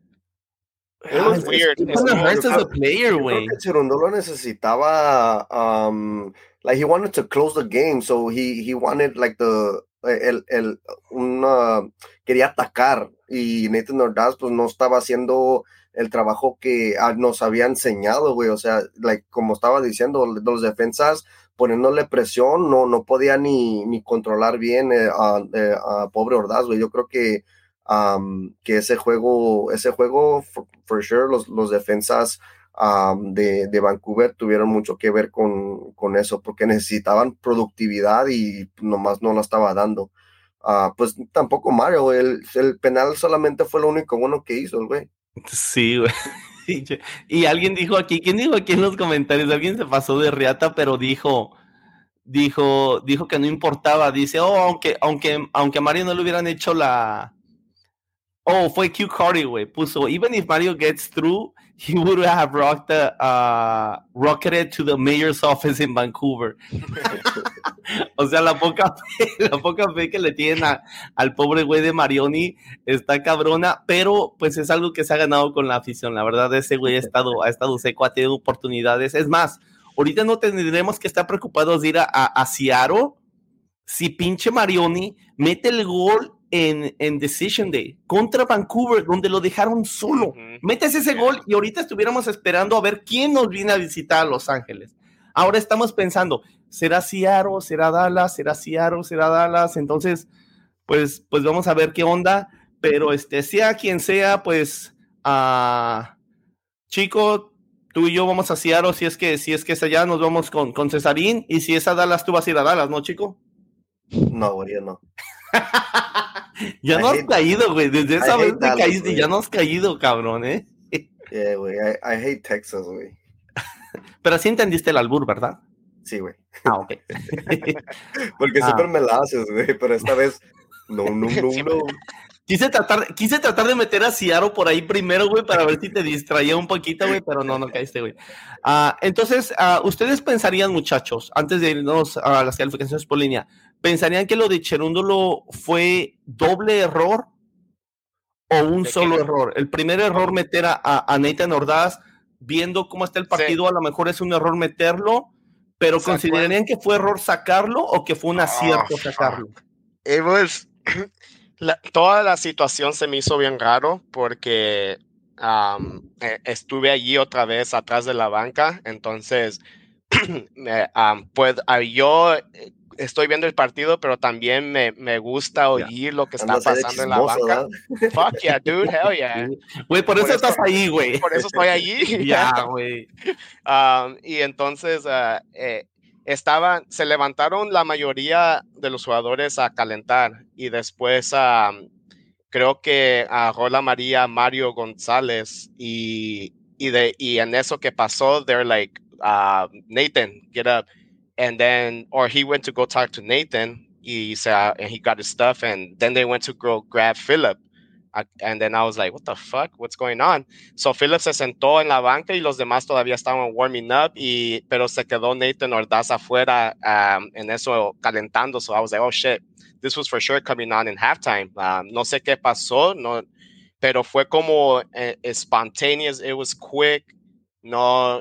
S4: It was
S2: It's-
S3: weird.
S2: It doesn't
S3: It's
S2: hurt as a player,
S4: Yo
S2: güey.
S4: creo que Cherundolo necesitaba, um, like he wanted to close the game, so he he wanted like the el el una quería atacar y Nathan Ordaz pues no estaba haciendo el trabajo que ah, nos había enseñado, güey. O sea, like como estaba diciendo, los defensas poniéndole presión no no podía ni ni controlar bien eh, a, eh, a pobre Ordaz, güey. Yo creo que Um, que ese juego, ese juego, for, for sure, los, los defensas um, de, de Vancouver tuvieron mucho que ver con, con eso, porque necesitaban productividad y nomás no la estaba dando. Uh, pues tampoco Mario, el, el penal solamente fue lo único bueno que hizo el güey.
S2: Sí, güey. Y alguien dijo aquí, ¿quién dijo aquí en los comentarios? Alguien se pasó de riata, pero dijo, dijo, dijo que no importaba. Dice, oh, aunque, aunque, aunque a Mario no le hubieran hecho la... Oh, fue Q Cardi, güey. Puso, even if Mario gets through, he would have rocked the, uh, rocketed to the mayor's office in Vancouver. O sea, la poca fe, la poca fe que le tienen a, al pobre güey de Marioni está cabrona, pero pues es algo que se ha ganado con la afición. La verdad, ese güey ha estado, ha estado seco, ha tenido oportunidades. Es más, ahorita no tendremos que estar preocupados de ir a, a, a Seattle si pinche Marioni mete el gol en, en Decision Day contra Vancouver, donde lo dejaron solo.
S3: Uh-huh.
S2: Metes ese gol y ahorita estuviéramos esperando a ver quién nos viene a visitar a Los Ángeles. Ahora estamos pensando, ¿será Seattle? ¿Será Dallas? ¿Será Seattle? ¿Será Dallas? Entonces, pues, pues vamos a ver qué onda. Pero este, sea quien sea, pues, uh, Chico, tú y yo vamos a Seattle. Si es que, si es que es allá, nos vamos con, con Cesarín. Y si es a Dallas, tú vas a ir a Dallas, ¿no, Chico?
S4: No, güey, no.
S2: Ya
S4: I
S2: no has
S4: hate-
S2: caído, güey. Desde
S4: I
S2: esa
S4: hate
S2: vez que
S4: Dallas,
S2: caíste,
S4: güey.
S2: ya no has caído, cabrón, ¿eh?
S4: Yeah, güey. I, I hate Texas, güey.
S2: Pero sí entendiste el albur, ¿verdad?
S4: Sí, güey.
S2: Ah, ok.
S4: Porque
S2: Ah.
S4: siempre me la haces, güey. Pero esta vez, no, no, no,
S3: Siempre.
S4: no.
S2: Quise tratar, quise tratar de meter a Ciaro por ahí primero, güey, para ver si te distraía un poquito, güey, pero no, no caíste, güey. Ah, entonces, ah, ustedes pensarían, muchachos, antes de irnos a las calificaciones por línea, ¿pensarían que lo de Cherúndolo fue doble error o un
S3: ¿De
S2: solo
S3: qué?
S2: error? El primer error,
S3: Um,
S2: meter a, a, a Nathan Ordaz, viendo cómo está el partido,
S3: sí,
S2: a lo mejor es un error meterlo, pero
S3: ¿se acuerdan?
S2: ¿considerarían que fue error sacarlo o que fue un
S3: Oh,
S2: acierto
S3: fuck.
S2: sacarlo?
S3: It was la- toda la situación se me hizo bien raro porque um, eh, estuve allí otra vez atrás de la banca, entonces me, um, pues, ah, yo eh, estoy viendo el partido, pero también me, me gusta
S2: Ya.
S3: oír lo que está
S4: Andas ahí de
S3: pasando en la
S4: chismoso,
S3: banca.
S4: ¿verdad?
S3: Fuck yeah, dude, hell yeah.
S2: Sí. Güey, por,
S3: Por
S2: eso
S3: eso,
S2: estás ahí, güey.
S3: por eso estoy allí.
S2: Ya, güey.
S3: Um, y entonces uh, eh, estaban, se levantaron la mayoría de los jugadores a calentar y después um, creo que agarró la María Mario González y, y, de, y en eso que pasó, they're like, uh, Nathan, get up. And then, or he went to go talk to Nathan y se, and he got his stuff and then they went to go grab Philip. Uh, and then I was like, what the fuck? What's going on? So Philip se sentó en la banca y los demás todavía estaban warming up, y, pero se quedó Nathan Ordaz afuera um, en eso calentando. So I was like, oh shit, this was for sure coming on in halftime. Um, no sé qué pasó, no, pero fue como uh, spontaneous, it was quick. No,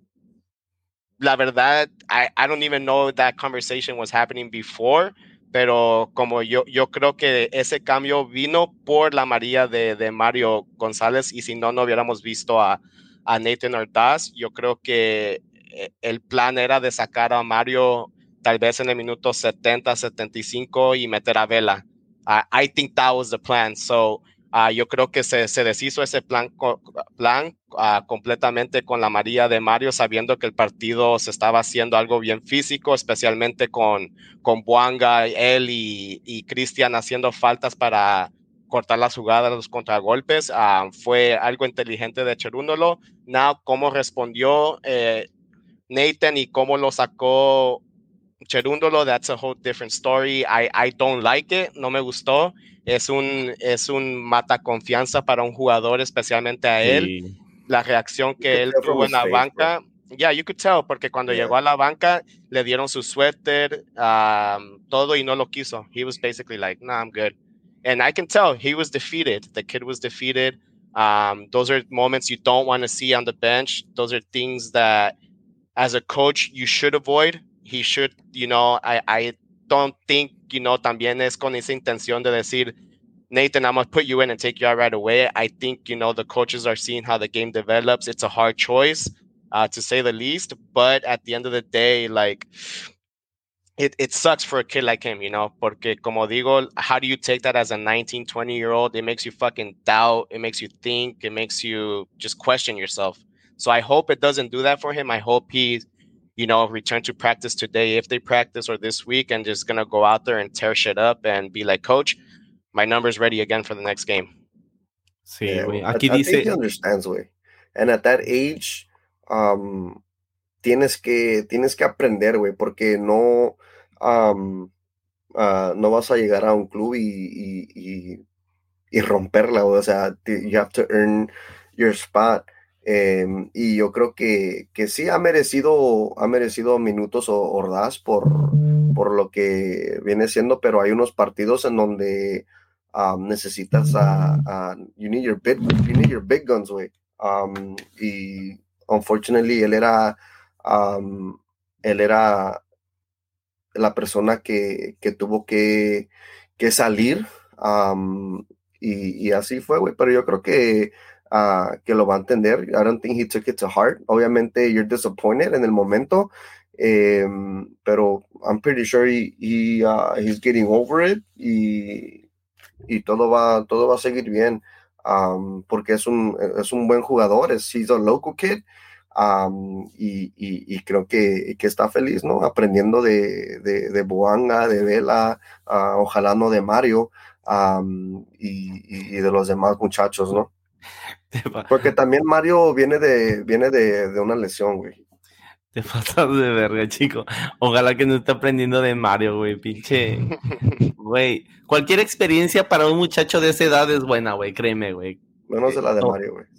S3: la verdad, I, I don't even know if that conversation was happening before, pero como yo, yo creo que ese cambio vino por la María de, de Mario González, y si no, no hubiéramos visto a, a Nathan Ordaz. Yo creo que el plan era de sacar a Mario tal vez en el minuto setenta, setenta y cinco y meter a Vela. Uh, I think that was the plan. So, Uh, yo creo que se, se deshizo ese plan, plan uh, completamente con la María de Mario, sabiendo que el partido se estaba haciendo algo bien físico, especialmente con, con Bouanga, él y, y Cristian haciendo faltas para cortar las jugadas, los contragolpes. Uh, fue algo inteligente de Cherúndolo. Now, cómo respondió eh, Nathan y cómo lo sacó Cherúndolo, that's a whole different story. I, I don't like it, no me gustó. Es un, es un mata confianza para un jugador, especialmente a él.
S2: Sí.
S3: La reacción que él tuvo en la face, banca, ya, yeah, you could tell, porque cuando yeah. llegó a la banca le dieron su suéter, um, todo, y no lo quiso. He was basically like, nah, I'm good. And I can tell he was defeated. The kid was defeated. Um, those are moments you don't want to see on the bench. Those are things that, as a coach, you should avoid. He should, you know, I, I don't think, you know, también es con esa intención de decir, Nathan, I'm going to put you in and take you out right away. I think, you know, the coaches are seeing how the game develops. It's a hard choice, uh, to say the least. But at the end of the day, like, it, it sucks for a kid like him, you know, porque como digo, how do you take that as a nineteen, twenty year old? It makes you fucking doubt. It makes you think. It makes you just question yourself. So I hope it doesn't do that for him. I hope he, you know, return to practice today if they practice, or this week, and just gonna go out there and tear shit up and be like, coach, my number's ready again for the next game.
S2: Sí,
S4: yeah,
S2: güey. Aquí
S4: I,
S2: dice.
S4: I think he understands, güey. And at that age, um, tienes que tienes que aprender, güey, porque no, um, uh, no vas a llegar a un club y, y, y, y romperla, o sea, you have to earn your spot. Eh, y yo creo que, que sí ha merecido, ha merecido minutos o Ordaz por, por lo que viene siendo, pero hay unos partidos en donde um, necesitas a, a you need your big, you need your big guns, güey. Um, y unfortunately él era um, él era la persona que, que tuvo que, que salir, um, y, y así fue, güey, pero yo creo que Uh, que lo va a entender. I don't think he took it to heart. Obviamente, you're disappointed en el momento, um, pero I'm pretty sure he, he, uh, he's getting over it, y, y todo va, todo va a seguir bien, um, porque es un, es un buen jugador. Es, he's a local kid, Um, y, y, y creo que, que está feliz, ¿no? Aprendiendo de, de, de Bouanga, de Vela, uh, ojalá no de Mario, um, y, y de los demás muchachos, ¿no? Porque también Mario viene de, viene de, de una lesión, güey.
S2: Te pasas de verga, chico. Ojalá que no esté aprendiendo de Mario, güey, pinche. Güey, cualquier experiencia para un muchacho de esa edad es buena, güey, créeme, güey.
S4: Menos de la de
S2: no.
S4: Mario, güey.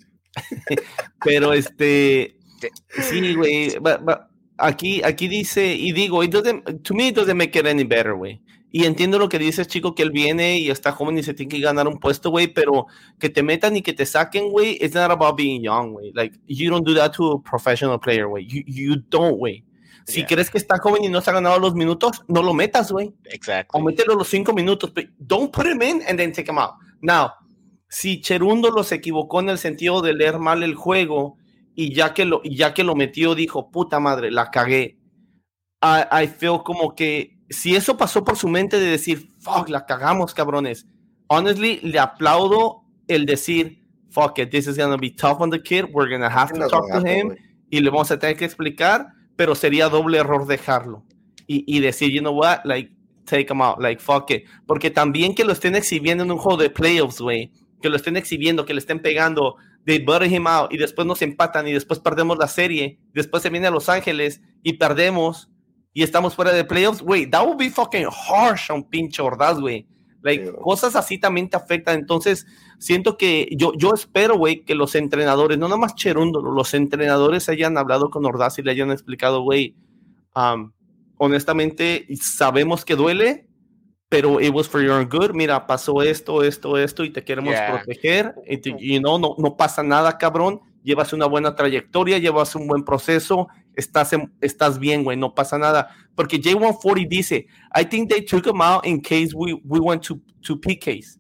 S2: Pero este, sí, güey, aquí, aquí dice, y digo, it doesn't, to me it doesn't make it any better, güey. Y entiendo lo que dices, chico, que él viene y está joven y se tiene que ganar un puesto, güey, pero que te metan y que te saquen, güey, it's not about being young, güey. Like, you don't do that to a professional player, güey. You, you don't, güey. Si yeah. crees que está joven y no se ha ganado los minutos, no lo metas, güey.
S3: Exactly.
S2: O mételo los cinco minutos, but don't put him in and then take him out. Now, si Cherundolo se equivocó en el sentido de leer mal el juego y ya que lo, ya que lo metió dijo, puta madre, la cagué. I, I feel como que si eso pasó por su mente de decir, fuck, la cagamos, cabrones. Honestly, le aplaudo el decir, fuck it, this is gonna be tough on the kid, we're gonna have to talk to him y le vamos a tener que explicar, pero sería doble error dejarlo. Y, y decir, you know what, like, take him out, like, fuck it. Porque también que lo estén exhibiendo en un juego de playoffs, güey, que lo estén exhibiendo, que le estén pegando, they butter him out, y después nos empatan, y después perdemos la serie, después se viene a Los Ángeles, y perdemos, y estamos fuera de playoffs, güey, that would be fucking harsh on pinche Ordaz, güey. Like, yeah. Cosas así también te afectan, entonces, siento que, yo, yo espero, güey, que los entrenadores, no nada más Cherundolo, los entrenadores hayan hablado con Ordaz y le hayan explicado, güey, um, honestamente, sabemos que duele, pero it was for your own good. Mira, pasó esto, esto, esto, y te queremos yeah. proteger. Y te, you know, no, no pasa nada, cabrón. Llevas una buena trayectoria, llevas un buen proceso, estás, en, estás bien, güey, no pasa nada. Porque J ciento cuarenta dice, I think they took him out in case we, we went to, to P Ks.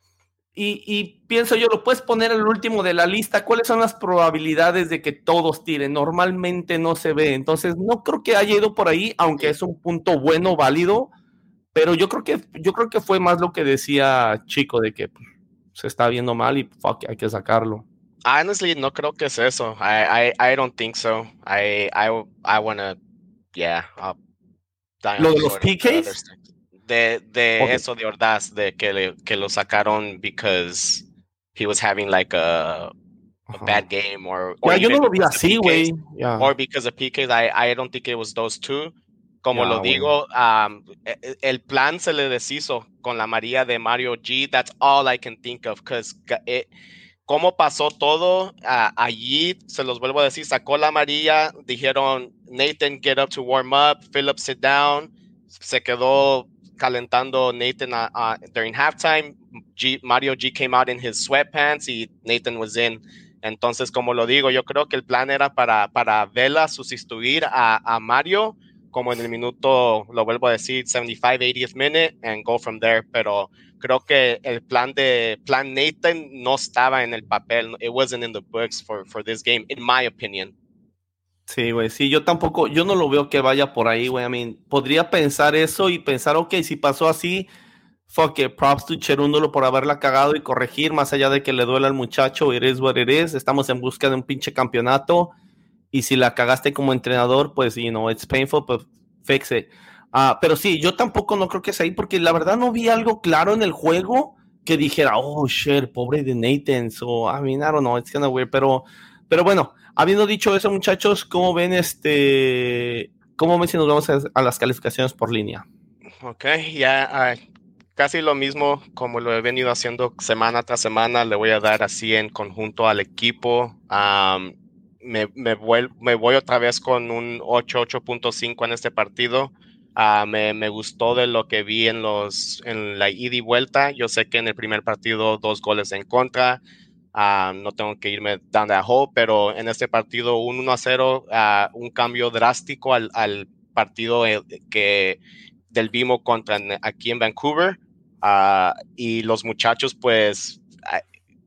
S2: Y, y pienso yo, lo puedes poner el último de la lista. ¿Cuáles son las probabilidades de que todos tiren? Normalmente no se ve. Entonces, no creo que haya ido por ahí, aunque es un punto bueno, válido. Pero yo creo que yo creo que fue más lo que decía Chico, de que pues, se está viendo mal y fuck, hay que sacarlo.
S3: Honestly, no creo que es eso. I I, I don't think so. I I I wanna, yeah.
S2: Lo de los P Ks.
S3: De de okay. Eso de Ordaz, de que le, que lo sacaron because he was having like a, a uh-huh. bad game or.
S2: or yeah, yo no lo vi así, güey. Yeah.
S3: Or because of P Ks. I I don't think it was those two. Como yeah, lo digo, um, el plan se le deshizo con la María de Mario G. That's all I can think of. Because cómo pasó todo, uh, allí, se los vuelvo a decir, sacó la María, dijeron, Nathan, get up to warm up, Philip, sit down. Se quedó calentando Nathan uh, uh, during halftime. G, Mario G came out in his sweatpants y Nathan was in. Entonces, como lo digo, yo creo que el plan era para, para Vela sustituir a, a Mario, como en el minuto, lo vuelvo a decir, seventy-five, eightieth minute, and go from there. Pero creo que el plan de plan Nathan no estaba en el papel. It wasn't in the books for, for this game, in my opinion.
S2: Sí, güey, sí, yo tampoco, yo no lo veo que vaya por ahí, güey. I mean, podría pensar eso y pensar, ok, si pasó así, fuck it, props to Cherundolo por haberla cagado y corregir, más allá de que le duela al muchacho, it is what it is. Estamos en busca de un pinche campeonato. Y si la cagaste como entrenador, pues, you know, it's painful, but fix it. Uh, pero sí, yo tampoco no creo que sea ahí, porque la verdad no vi algo claro en el juego que dijera, oh, shit, pobre de Nathan. So, I mean, I don't know, it's kind of weird. Pero, pero bueno, habiendo dicho eso, muchachos, ¿cómo ven este? ¿Cómo ven si nos vamos a, a las calificaciones por línea?
S3: Ok, ya, yeah, uh, casi lo mismo como lo he venido haciendo semana tras semana. Le voy a dar así en conjunto al equipo. Um, Me, me, voy, me voy otra vez con un ocho, ocho punto cinco en este partido. Uh, me, me gustó de lo que vi en, los, en la ida y vuelta. Yo sé que en el primer partido dos goles en contra. Uh, no tengo que irme down that hole, pero en este partido un uno a cero, uh, un cambio drástico al, al partido que del Vimo contra aquí en Vancouver. Uh, y los muchachos pues... Uh,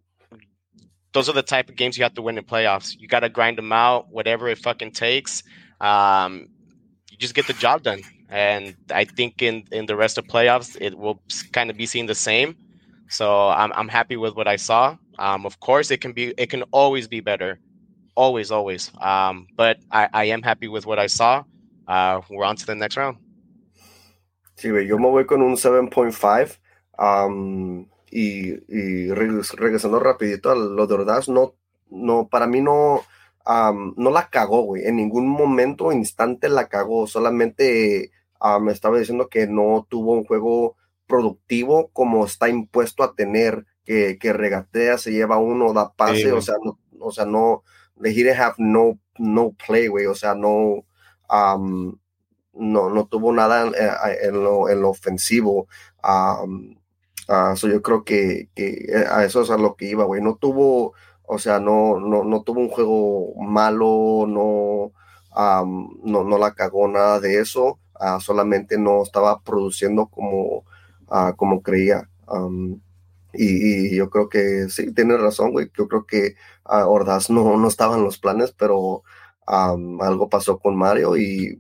S3: those are the type of games you have to win in playoffs. You got to grind them out, whatever it fucking takes. Um, you just get the job done. And I think in, in the rest of playoffs, it will kind of be seen the same. So I'm I'm happy with what I saw. Um, of course, it can be it can always be better. always, always. Um, but I, I am happy with what I saw. Uh, we're on to the next round.
S4: Sí, güey, yo me voy con un siete punto cinco. um, y y regres- regresando rapidito a lo de Ordaz, no, no, para mí no, um, no la cagó, güey. En ningún momento, instante la cagó. Solamente uh, me estaba diciendo que no tuvo un juego productivo como está impuesto a tener, que, que regatea, se lleva uno, da pase,
S2: Sí,
S4: o
S2: güey.
S4: sea, no, o sea, no, he didn't have no, no play, güey, o sea, no, um, no, no tuvo nada en, en lo, en lo ofensivo. Um, uh, so yo creo que, que a eso es a lo que iba, güey. No tuvo, o sea, no, no, no tuvo un juego malo, no, um, no, no la cagó nada de eso. Uh, solamente no estaba produciendo como, uh, como creía. Um, y, y yo creo que sí, tiene razón, güey. Yo creo que uh, Ordaz no, no estaba en los planes, pero um, algo pasó con Mario y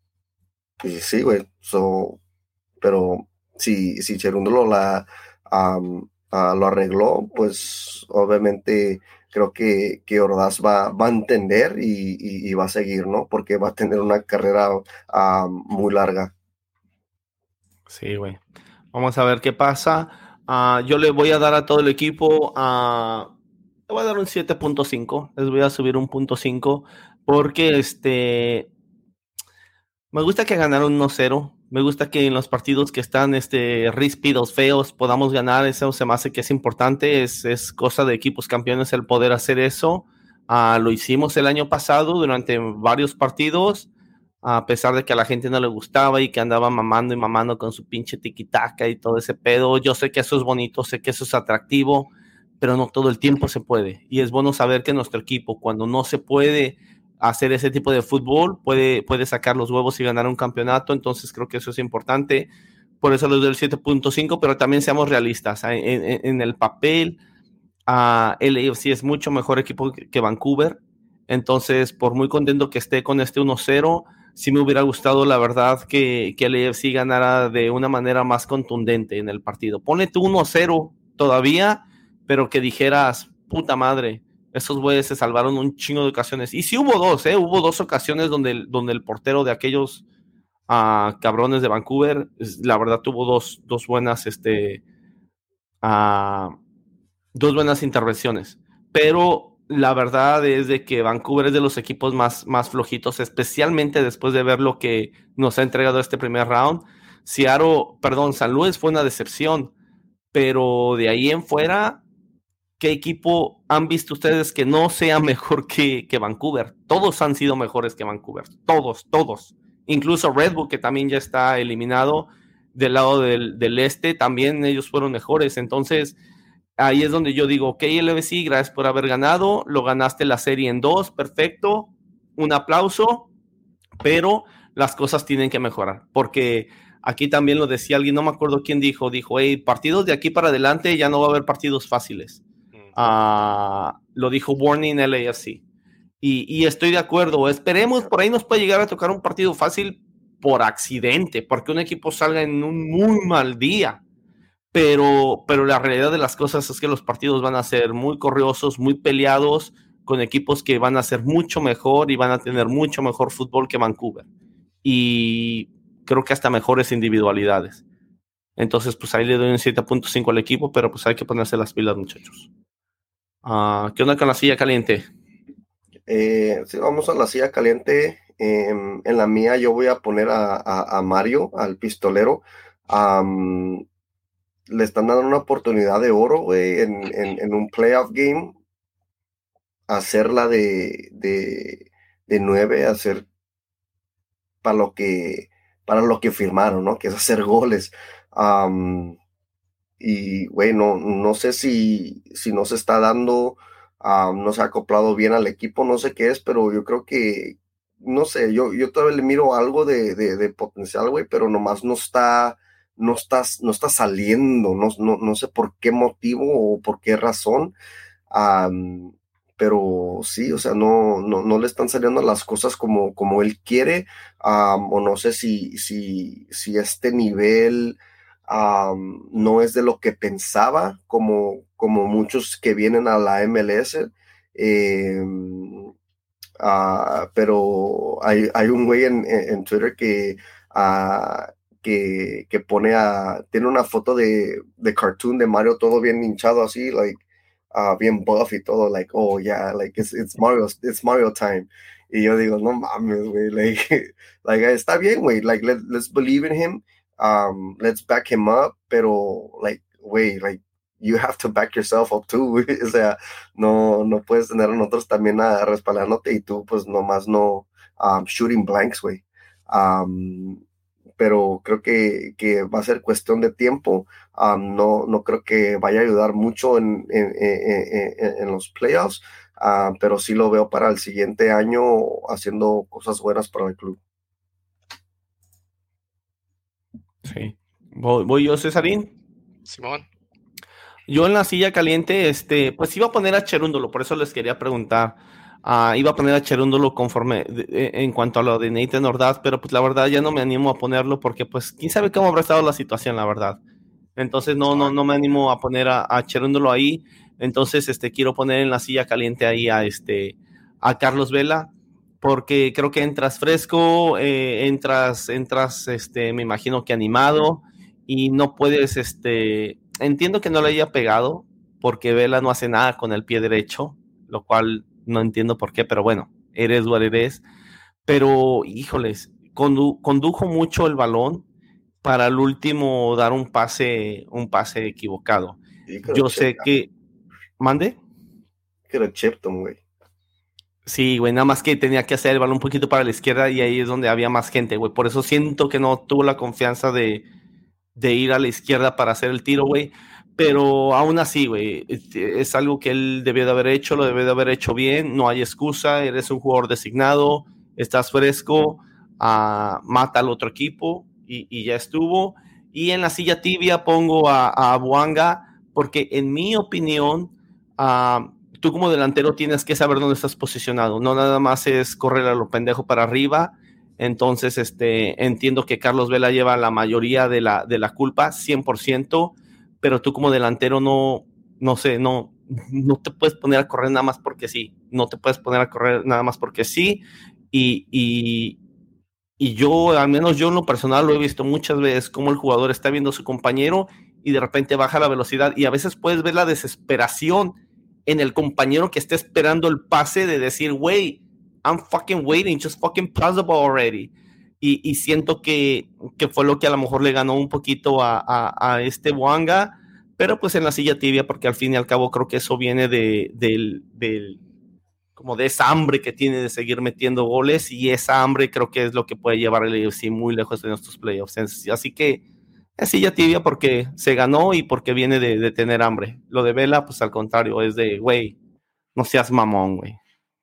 S4: y sí, güey. So, pero si, si Cherundolo la, am, ah, lo arregló, pues obviamente creo que, que Ordaz va, va a entender y, y- y va a seguir, ¿no? Porque va a tener una carrera ah, muy larga.
S2: Sí, güey. Vamos a ver qué pasa. Ah, yo le voy a dar a todo el equipo, a le voy a dar un siete punto cinco. Les voy a subir un punto cinco porque este me gusta que ganaron uno cero. Me gusta que en los partidos que están este, ríspidos, feos, podamos ganar. Eso se me hace que es importante. Es, es cosa de equipos campeones el poder hacer eso. Ah, lo hicimos el año pasado durante varios partidos, a pesar de que a la gente no le gustaba y que andaba mamando y mamando con su pinche tiquitaca y todo ese pedo. Yo sé que eso es bonito, sé que eso es atractivo, pero no todo el tiempo se puede. Y es bueno saber que nuestro equipo, cuando no se puede hacer ese tipo de fútbol, puede, puede sacar los huevos y ganar un campeonato. Entonces creo que eso es importante. Por eso les doy el siete punto cinco, pero también seamos realistas. En, en, en el papel, uh, el A F C es mucho mejor equipo que, que Vancouver. Entonces, por muy contento que esté con este uno cero, sí me hubiera gustado, la verdad, que, que el A F C ganara de una manera más contundente en el partido. Ponle tú uno cero todavía, pero que dijeras, puta madre, esos güeyes se salvaron un chingo de ocasiones. Y sí hubo dos, ¿eh? Hubo dos ocasiones donde el, donde el portero de aquellos uh, cabrones de Vancouver, la verdad, tuvo dos, dos buenas, este, uh, dos buenas intervenciones. Pero la verdad es de que Vancouver es de los equipos más, más flojitos, especialmente después de ver lo que nos ha entregado este primer round. Seattle, perdón, San Luis fue una decepción, pero de ahí en fuera, ¿qué equipo han visto ustedes que no sea mejor que, que Vancouver? Todos han sido mejores que Vancouver, todos, todos. Incluso Red Bull, que también ya está eliminado del lado del, del este, también ellos fueron mejores. Entonces, ahí es donde yo digo, ok, L B C, gracias por haber ganado, lo ganaste la serie en dos, perfecto, un aplauso, pero las cosas tienen que mejorar, porque aquí también lo decía alguien, no me acuerdo quién dijo, dijo, hey, partidos de aquí para adelante ya no va a haber partidos fáciles. Uh, lo dijo Warning L A F C. Y, y estoy de acuerdo, esperemos, por ahí nos puede llegar a tocar un partido fácil por accidente, porque un equipo salga en un muy mal día. Pero, pero la realidad de las cosas es que los partidos van a ser muy corriosos, muy peleados, con equipos que van a ser mucho mejor y van a tener mucho mejor fútbol que Vancouver. Y creo que hasta mejores individualidades. Entonces, pues ahí le doy un siete punto cinco al equipo, pero pues hay que ponerse las pilas, muchachos. Uh, ¿Qué onda con la silla caliente?
S4: Eh, sí, vamos a la silla caliente. En, en la mía yo voy a poner a, a, a Mario, al pistolero. Um, le están dando una oportunidad de oro, güey, en, en, en un playoff game. Hacerla de, de, de nueve, hacer para lo que, para lo que firmaron, ¿no? Que es hacer goles. Um, y, güey, no, no sé si, si no se está dando, um, no se ha acoplado bien al equipo, no sé qué es, pero yo creo que, no sé, yo, yo todavía le miro algo de, de, de potencial, güey, pero nomás no está, no está, no está saliendo, no, no, no sé por qué motivo o por qué razón. Um, pero sí, o sea, no, no, no le están saliendo las cosas como, como él quiere, um, o no sé si, si, si este nivel um, no es de lo que pensaba, como, como muchos que vienen a la M L S. Eh, uh, pero hay, hay un güey en, en, en Twitter que, uh, que, que pone a, tiene una foto de, de cartoon de Mario todo bien hinchado así, like, uh, bien buff y todo, like, oh yeah, like, it's, it's Mario, it's Mario time. Y yo digo, no mames, güey, like, like, está bien, güey, like, let, let's believe in him, um, let's back him up, pero, like, güey, like, you have to back yourself up too, güey. O sea, no, no puedes tener a nosotros también a respaldándote y tú, pues, nomás no um, shooting blanks, güey. Um, pero creo que, que va a ser cuestión de tiempo. Um, no, no creo que vaya a ayudar mucho en, en, en, en, en los playoffs, uh, pero sí lo veo para el siguiente año haciendo cosas buenas para el club.
S2: Sí. ¿Voy, voy yo, Cesarín?
S3: Simón.
S2: Yo en la silla caliente, este, pues iba a poner a Cherúndolo, por eso les quería preguntar. Uh, iba a poner a Cherúndolo conforme de, de, en cuanto a lo de Nathan Ordaz, pero pues la verdad ya no me animo a ponerlo porque pues quién sabe cómo habrá estado la situación, la verdad. Entonces no, no, no me animo a poner a, a Cherúndolo ahí. Entonces este, quiero poner en la silla caliente ahí a, este, a Carlos Vela, porque creo que entras fresco, eh, entras, entras este, me imagino que animado, y no puedes, este, entiendo que no le haya pegado, porque Vela no hace nada con el pie derecho, lo cual no entiendo por qué, pero bueno, eres what eres. Pero, híjoles, condu- condujo mucho el balón para el último dar un pase, un pase equivocado. Yo sé que... ¿Mande?
S4: Que era Chipton, güey.
S2: Sí, güey, nada más que tenía que hacer el balón un poquito para la izquierda y ahí es donde había más gente, güey. Por eso siento que no tuvo la confianza de, de ir a la izquierda para hacer el tiro, güey. Pero aún así, güey, es, es algo que él debió de haber hecho, lo debió de haber hecho bien. No hay excusa, eres un jugador designado, estás fresco, uh, mata al otro equipo y, y ya estuvo. Y en la silla tibia pongo a, a Bouanga porque en mi opinión... Uh, tú como delantero tienes que saber dónde estás posicionado, no nada más es correr a lo pendejo para arriba. Entonces este, entiendo que Carlos Vela lleva la mayoría de la, de la culpa, cien por ciento, pero tú como delantero no, no sé, no, no te puedes poner a correr nada más porque sí, no te puedes poner a correr nada más porque sí, y, y, y yo, al menos yo en lo personal lo he visto muchas veces, como el jugador está viendo a su compañero y de repente baja la velocidad, y a veces puedes ver la desesperación en el compañero que está esperando el pase de decir, güey, I'm fucking waiting, just fucking pass the ball already. Y, y siento que, que fue lo que a lo mejor le ganó un poquito a, a, a este Bouanga, pero pues en la silla tibia, porque al fin y al cabo creo que eso viene de, de, de, como de esa hambre que tiene de seguir metiendo goles, y esa hambre creo que es lo que puede llevar el A F C muy lejos de nuestros playoffs. Así que es silla tibia porque se ganó y porque viene de, de tener hambre. Lo de Vela, pues al contrario, es de, güey, no seas mamón, güey.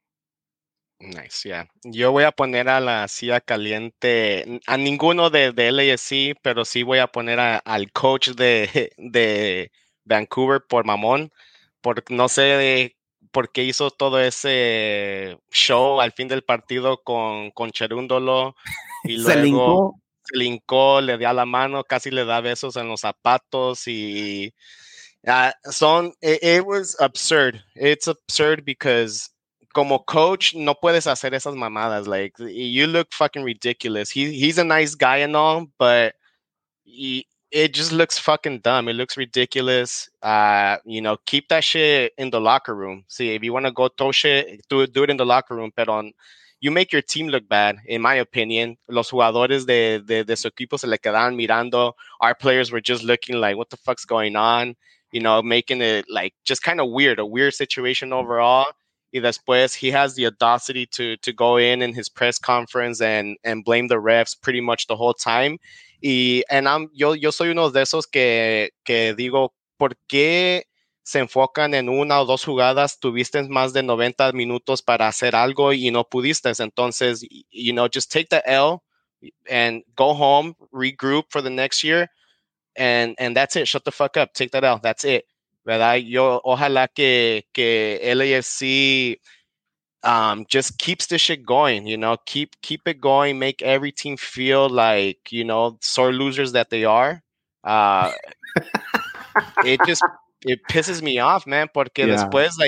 S3: Nice, yeah. Yo voy a poner a la silla caliente, a ninguno de, de L A F C, pero sí voy a poner a, al coach de, de Vancouver por mamón, porque no sé de, por qué hizo todo ese show al fin del partido con, con Cherúndolo y
S2: Se
S3: luego...
S2: linkó.
S3: Se linkó, le dio la mano, casi le da besos en los zapatos y uh, son, it, it was absurd. It's absurd because como coach no puedes hacer esas mamadas. Like, you look fucking ridiculous. He, he's a nice guy and all, but he, it just looks fucking dumb. It looks ridiculous. Uh, you know, keep that shit in the locker room. See, if you want to go throw shit, do, do it in the locker room, but on you make your team look bad, in my opinion. Los jugadores de, de, de su equipo se le quedaban mirando. Our players were just looking like, what the fuck's going on? You know, making it like just kind of weird, a weird situation overall. Y después, he has the audacity to, to go in in his press conference and, and blame the refs pretty much the whole time. Y and I'm, yo, yo soy uno de esos que, que digo, ¿por qué se enfocan en una o dos jugadas? Tuviste más de noventa minutos para hacer algo y no pudiste. Entonces, you know, just take the L and go home, regroup for the next year, and, and that's it. Shut the fuck up. Take that L. That's it. ¿Verdad? Yo, ojalá que, que L A F C um, just keeps this shit going, you know, keep keep it going, make every team feel like, you know, sore losers that they are. Uh, it just, it pisses me off, man, porque yeah. después, like,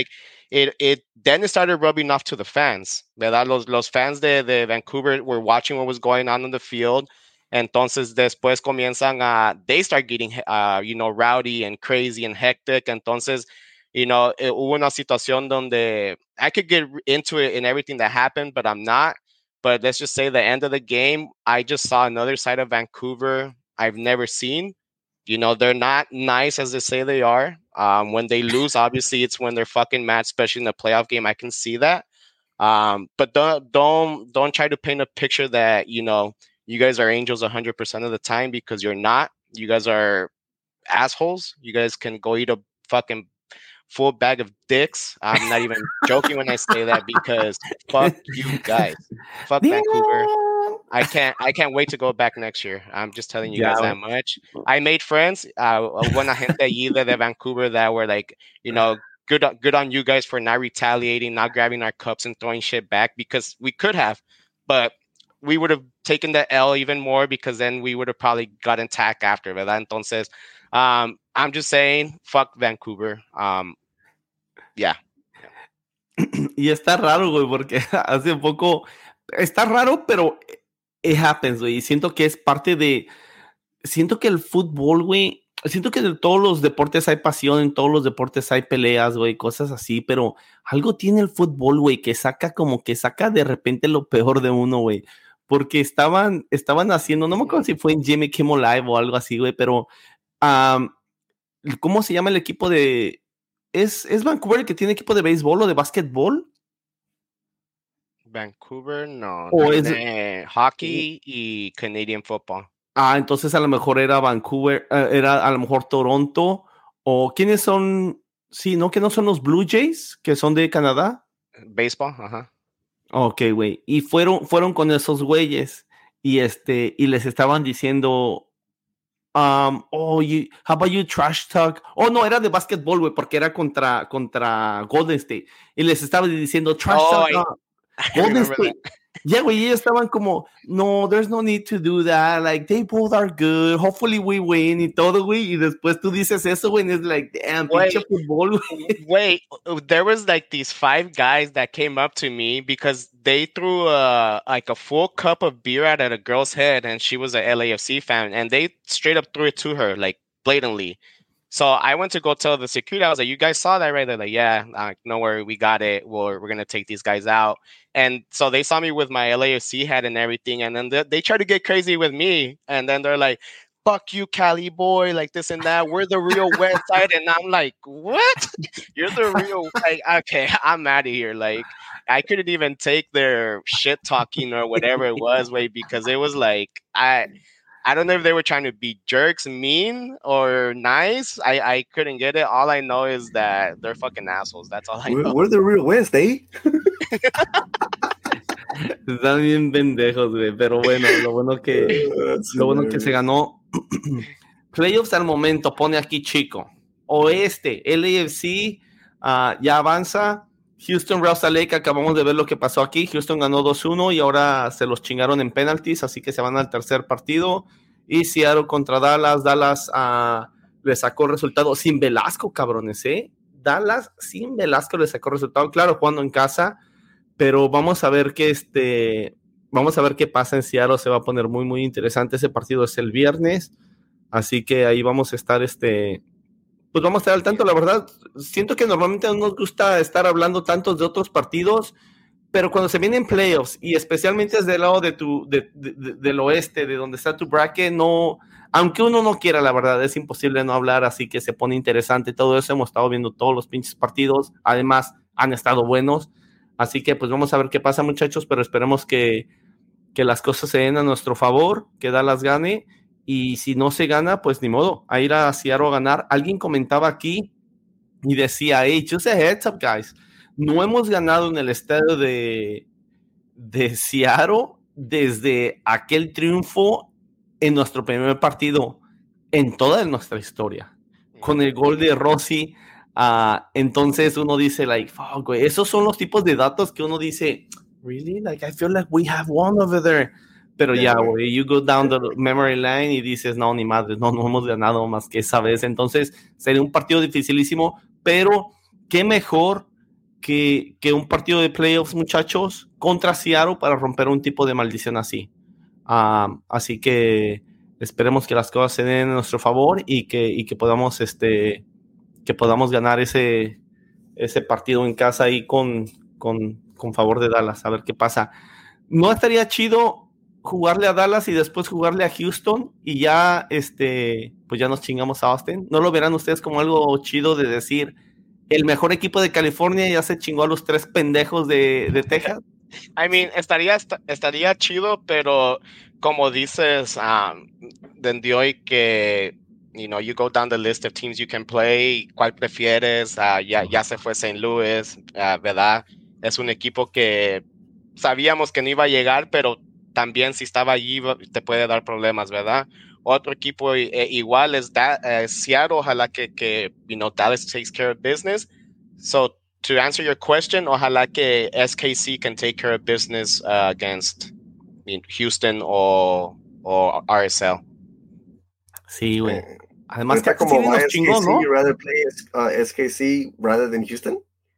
S3: it it then it started rubbing off to the fans. ¿Verdad? Los, los fans de, de Vancouver were watching what was going on on the field. Entonces después comienzan a, they start getting, uh, you know, rowdy and crazy and hectic. Entonces, you know, it, hubo una situación donde I could get into it in everything that happened, but I'm not. But let's just say the end of the game, I just saw another side of Vancouver I've never seen. You know, they're not nice as they say they are. Um, when they lose, obviously, it's when they're fucking mad, especially in the playoff game. I can see that. Um, but don't don't don't try to paint a picture that, you know, you guys are angels one hundred percent of the time, because you're not. You guys are assholes. You guys can go eat a fucking full bag of dicks. I'm not even joking when I say that, because fuck you guys. Fuck Vancouver. I can't I can't wait to go back next year. I'm just telling you yeah, guys that much. I made friends. Uh, buena gente allí de Vancouver that were like, you know, good good on you guys for not retaliating, not grabbing our cups and throwing shit back, because we could have, but we would have taken the L even more, because then we would have probably gotten tack after, ¿verdad? Entonces, um, I'm just saying, fuck Vancouver. Um, yeah.
S2: Y está raro, güey, porque hace poco, está raro, pero it happens, güey. Y siento que es parte de, siento que el fútbol, güey, siento que en todos los deportes hay pasión, en todos los deportes hay peleas, güey, cosas así, pero algo tiene el fútbol, güey, que saca como que saca de repente lo peor de uno, güey. Porque estaban, estaban haciendo, no me acuerdo si fue en Jimmy Kimmel Live o algo así, güey, pero um, ¿cómo se llama el equipo de... ¿Es, ¿Es Vancouver el que tiene equipo de béisbol o de básquetbol?
S3: Vancouver, no.
S2: ¿O es
S3: eh, hockey y Canadian football?
S2: Ah, entonces a lo mejor era Vancouver, uh, era a lo mejor Toronto, o ¿quiénes son? Sí, ¿no? ¿Que no son los Blue Jays, que son de Canadá?
S3: Baseball, ajá.
S2: Ok, güey. Y fueron, fueron con esos güeyes y este, y les estaban diciendo, um, oh, you, how about you trash talk? Oh, no, era de básquetbol, güey, porque era contra, contra Golden State. Y les estaba diciendo trash
S3: oh,
S2: talk. No. Golden State. Ya, yeah, güey, ellos estaban como, no, there's no need to do that. Like, they both are good. Hopefully we win y todo, güey. Y después tú dices eso, güey, and it's like, damn,
S3: wait,
S2: pinche fútbol, güey.
S3: Wait, there was like these five guys that came up to me because they threw a, like a full cup of beer out at a girl's head, and she was a L A F C fan, and they straight up threw it to her, like, blatantly. So I went to go tell the security. I was like, you guys saw that, right? They're like, yeah, uh, no worry, we got it. We're, we're going to take these guys out. And so they saw me with my L A F C hat and everything. And then they, they tried to get crazy with me. And then they're like, fuck you, Cali boy, like this and that. We're the real West Side. And I'm like, what? You're the real, like, okay, I'm out of here. Like, I couldn't even take their shit talking or whatever it was, wait, because it was like, I... I don't know if they were trying to be jerks, mean, or nice. I, I couldn't get it. All I know is that they're fucking assholes. That's all I know.
S4: We're, we're the real West, eh?
S2: Están bien pendejos, güey. Pero bueno, lo bueno que, lo bueno que se ganó. Playoffs al momento, pone aquí chico. Oeste, L A F C uh, ya avanza. Houston, Real Salt Lake, acabamos de ver lo que pasó aquí. Houston ganó dos uno y ahora se los chingaron en penalties, así que se van al tercer partido. Y Seattle contra Dallas. Dallas uh, le sacó resultado sin Velasco, cabrones, ¿eh? Dallas sin Velasco le sacó resultado, claro, jugando en casa, pero vamos a ver qué este, vamos a ver qué pasa en Seattle. Se va a poner muy, muy interesante. Ese partido es el viernes, así que ahí vamos a estar este... Pues vamos a estar al tanto, la verdad. Siento que normalmente no nos gusta estar hablando tanto de otros partidos, pero cuando se vienen playoffs, y especialmente desde el lado de tu, de, de, de, del oeste, de donde está tu bracket, no, aunque uno no quiera, la verdad, es imposible no hablar, así que se pone interesante todo eso. Hemos estado viendo todos los pinches partidos, además han estado buenos, así que pues vamos a ver qué pasa, muchachos, pero esperemos que, que las cosas se den a nuestro favor, que Dallas gane. Y si no se gana, pues ni modo, a ir a Seattle a ganar. Alguien comentaba aquí y decía, hey, just a heads up, guys. No hemos ganado en el estadio de, de Seattle desde aquel triunfo en nuestro primer partido en toda nuestra historia. Con el gol de Rossi. Uh, entonces uno dice, like, fuck, güey. Esos son los tipos de datos que uno dice, really? Like, I feel like we have one over there. Pero ya, yeah, güey, you go down the memory line y dices, no, ni madre, no, no hemos ganado más que esa vez. Entonces, sería un partido dificilísimo, pero qué mejor que, que un partido de playoffs, muchachos, contra Seattle para romper un tipo de maldición así. Uh, así que esperemos que las cosas se den en nuestro favor y que, y que podamos este que podamos ganar ese, ese partido en casa ahí con, con, con favor de Dallas, a ver qué pasa. ¿No estaría chido jugarle a Dallas y después jugarle a Houston y ya este pues ya nos chingamos a Austin? ¿No lo verán ustedes como algo chido de decir el mejor equipo de California ya se chingó a los tres pendejos de, de Texas?
S3: I mean, estaría, estaría chido, pero como dices, um, de hoy que, you know, you go down the list of teams you can play, ¿cuál prefieres? Uh, ya, ya se fue Saint Louis, uh, ¿verdad? Es un equipo que sabíamos que no iba a llegar, pero también si estaba allí te puede dar problemas, ¿verdad? Otro equipo eh, igual es da, uh, Seattle, ojalá que, que, you know, Dallas takes care of business. So, to answer your question, ojalá que S K C can take care of business uh, against I mean, Houston o, o R S L.
S2: Sí, güey. Eh, Además
S4: que como nos chingó, ¿no? Rather play uh, S K C rather than Houston?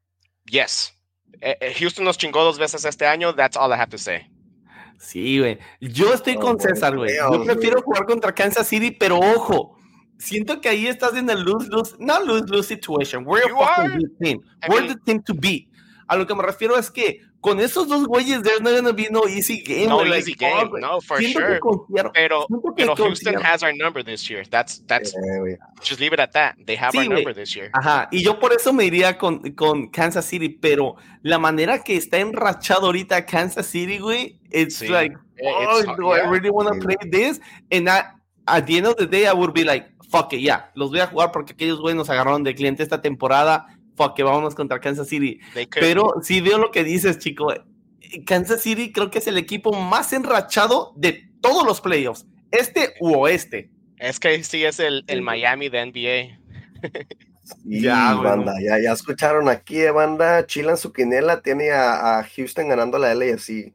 S3: Yes. Eh, Houston nos chingó dos veces este año. That's all I have to say.
S2: Sí, güey. Yo estoy oh, con César, güey. Yo prefiero wey. jugar contra Kansas City, pero ojo. Siento que ahí estás en el lose-lose, no lose-lose situation. We're you a fucking are? good team. I We're mean, the team to beat. A lo que me refiero es que con esos dos güeyes, there's not gonna be no easy game.
S3: No
S2: like,
S3: easy game, oh, no, for
S2: siento
S3: sure.
S2: Confiero,
S3: pero pero Houston has our number this year. That's, that's, yeah, just leave it at that. They have sí, our number this year.
S2: Ajá, y yo por eso me iría con, con Kansas City, pero la manera que está enrachado ahorita Kansas City, güey, it's sí. like, oh, it's, do yeah. I really want to yeah. play this? And I, at the end of the day, I would be like, fuck it, ya, yeah. los voy a jugar porque aquellos güeyes nos agarraron de cliente esta temporada, fuck it, vámonos contra Kansas City. Pero sí veo lo que dices, chico. Kansas City creo que es el equipo más enrachado de todos los playoffs, este u oeste.
S3: Es que sí es el, el Miami de N B A.
S4: Sí, ya, banda, ya, ya escucharon aquí, eh, banda, Chilan su quinela tiene a, a Houston ganando la L A F C.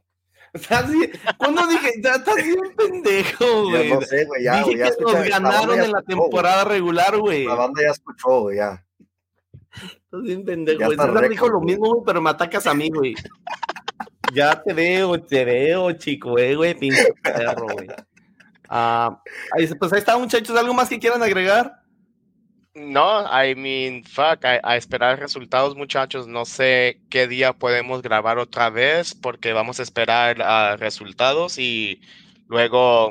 S2: ¿Cuándo dije? Ya estás bien pendejo, güey.
S4: No sé, güey, ya,
S2: dije
S4: güey, ya
S2: que escucha, nos ganaron la en la temporada wey. regular, güey.
S4: La banda ya escuchó, güey, ya.
S2: Estás bien pendejo, güey. César dijo lo mismo, güey, pero me atacas a mí, güey. Ya te veo, te veo, chico, eh, güey, pinche perro, güey. Uh, pues ahí está, muchachos. ¿Algo más que quieran agregar?
S3: No, I mean, fuck, a, a esperar resultados, muchachos. No sé qué día podemos grabar otra vez porque vamos a esperar uh, resultados y luego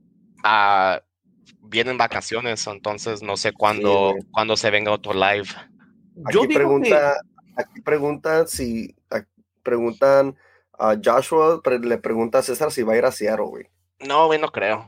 S3: uh, vienen vacaciones, entonces no sé cuándo, sí, cuándo se venga otro live.
S4: Aquí Yo pregunta, que... aquí preguntan si aquí preguntan a uh, Joshua, le pregunta a César si va a ir a Seattle, güey.
S3: No, güey, no creo.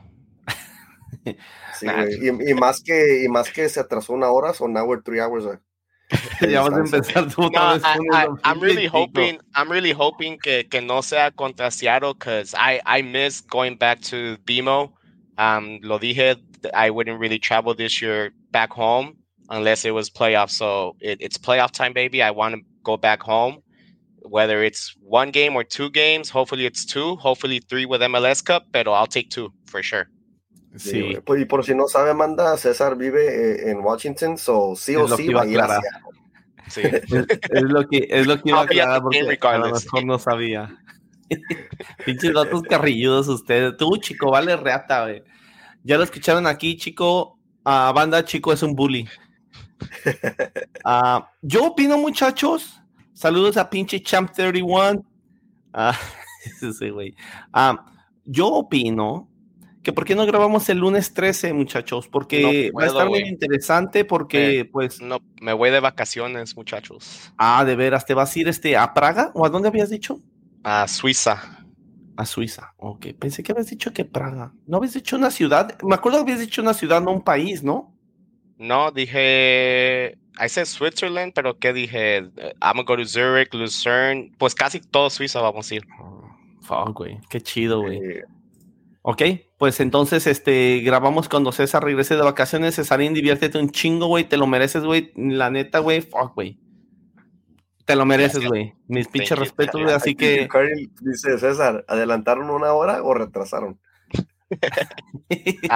S4: Sí, nah. y, y más que y más que se atrasó una hora, so now we're three hours.
S2: Ya vamos a empezar tú otra vez.
S3: I'm really hoping, I'm really hoping que, que no sea contra Seattle, because I, I miss going back to B M O. Um, lo dije, I wouldn't really travel this year back home unless it was playoffs. So it, it's playoff time, baby. I want to go back home, whether it's one game or two games. Hopefully it's two. Hopefully three with M L S Cup, pero I'll take two for sure.
S4: Sí. Sí, y por si no sabe, Amanda, César vive eh, en Washington, so sí o sí va a ir a
S2: sí. es, es lo que es lo que iba a aclarar porque a lo mejor no sabía. Pinches datos carrilludos ustedes. Tú, chico, vale reata, güey. Ya lo escucharon aquí, chico. Uh, banda, chico es un bully. Uh, yo opino, muchachos. Saludos a pinche Champ treinta y uno. Uh, sí, güey. Uh, yo opino que por qué no grabamos el lunes trece, muchachos, porque no puedo, va a estar muy interesante, porque
S3: me,
S2: pues...
S3: No, me voy de vacaciones, muchachos.
S2: Ah, de veras, ¿te vas a ir este, a Praga? ¿O a dónde habías dicho?
S3: A Suiza.
S2: A Suiza, ok. Pensé que habías dicho que Praga. ¿No habías dicho una ciudad? Me acuerdo que habías dicho una ciudad, no un país, ¿no?
S3: No, dije... I said Switzerland, pero ¿qué dije? I'm gonna go to Zurich, Lucerne, pues casi todo Suiza vamos a ir.
S2: Oh, fuck, güey, qué chido, güey. Eh. Ok, pues entonces este, grabamos cuando César regrese de vacaciones. Cesarín, diviértete un chingo, güey, te lo mereces, güey, la neta, güey, fuck, güey. Te lo mereces, güey. Mis pinches respetos, güey, así que...
S4: Dice César, ¿adelantaron una hora o retrasaron?
S3: uh,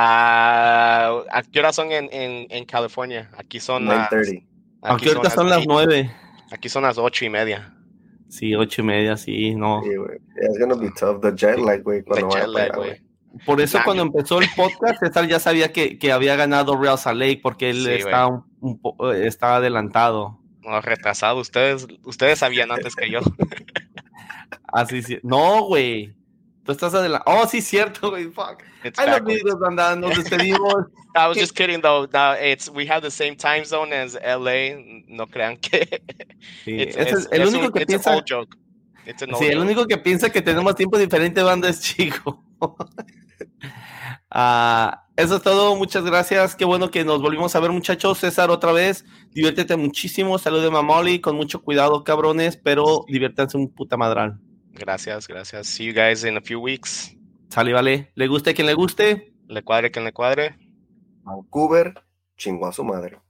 S3: ¿A qué hora son en, en, en California? Aquí son
S4: nueve treinta.
S2: Aquí ahorita son las nueve.
S3: Aquí son las ocho y media.
S2: Sí, ocho y media, sí, no.
S4: Sí, güey. It's gonna be tough. The jet lag, güey,
S3: The
S4: cuando vaya
S3: jet
S4: para
S3: lag,
S4: allá,
S3: güey.
S4: güey.
S2: Por eso
S3: Nah,
S2: cuando
S3: yo-
S2: empezó el podcast, César ya sabía que, que había ganado Real Salt Lake porque él
S3: Sí,
S2: estaba, un, un po- eh, estaba adelantado.
S3: No, retrasado. Ustedes, ustedes sabían antes que yo.
S2: Así sí. No, güey. Tú estás adelantado. Oh, sí, cierto, güey. Fuck.
S3: It's
S2: Ay, los
S3: backwards.
S2: amigos, banda, nos despedimos.
S3: I was just kidding though. Now it's we have the same time zone as L A. No crean que
S2: Sí,
S3: it's,
S2: ese
S3: it's,
S2: es el
S3: it's
S2: único
S3: un,
S2: que
S3: it's an
S2: piensa.
S3: old joke. It's an
S2: Sí,
S3: old
S2: el
S3: joke.
S2: único que piensa que tenemos tiempo diferente, banda, es Chico. Ah, eso es todo, muchas gracias. Qué bueno que nos volvimos a ver, muchachos. César, otra vez, diviértete muchísimo. Saluden a Molly, con mucho cuidado, cabrones, pero diviértanse un puta madral.
S3: Gracias, gracias. See you guys in a few weeks.
S2: Sale, vale. Le guste a quien le guste.
S3: Le cuadre quien le cuadre.
S4: Vancouver, chingó a su madre.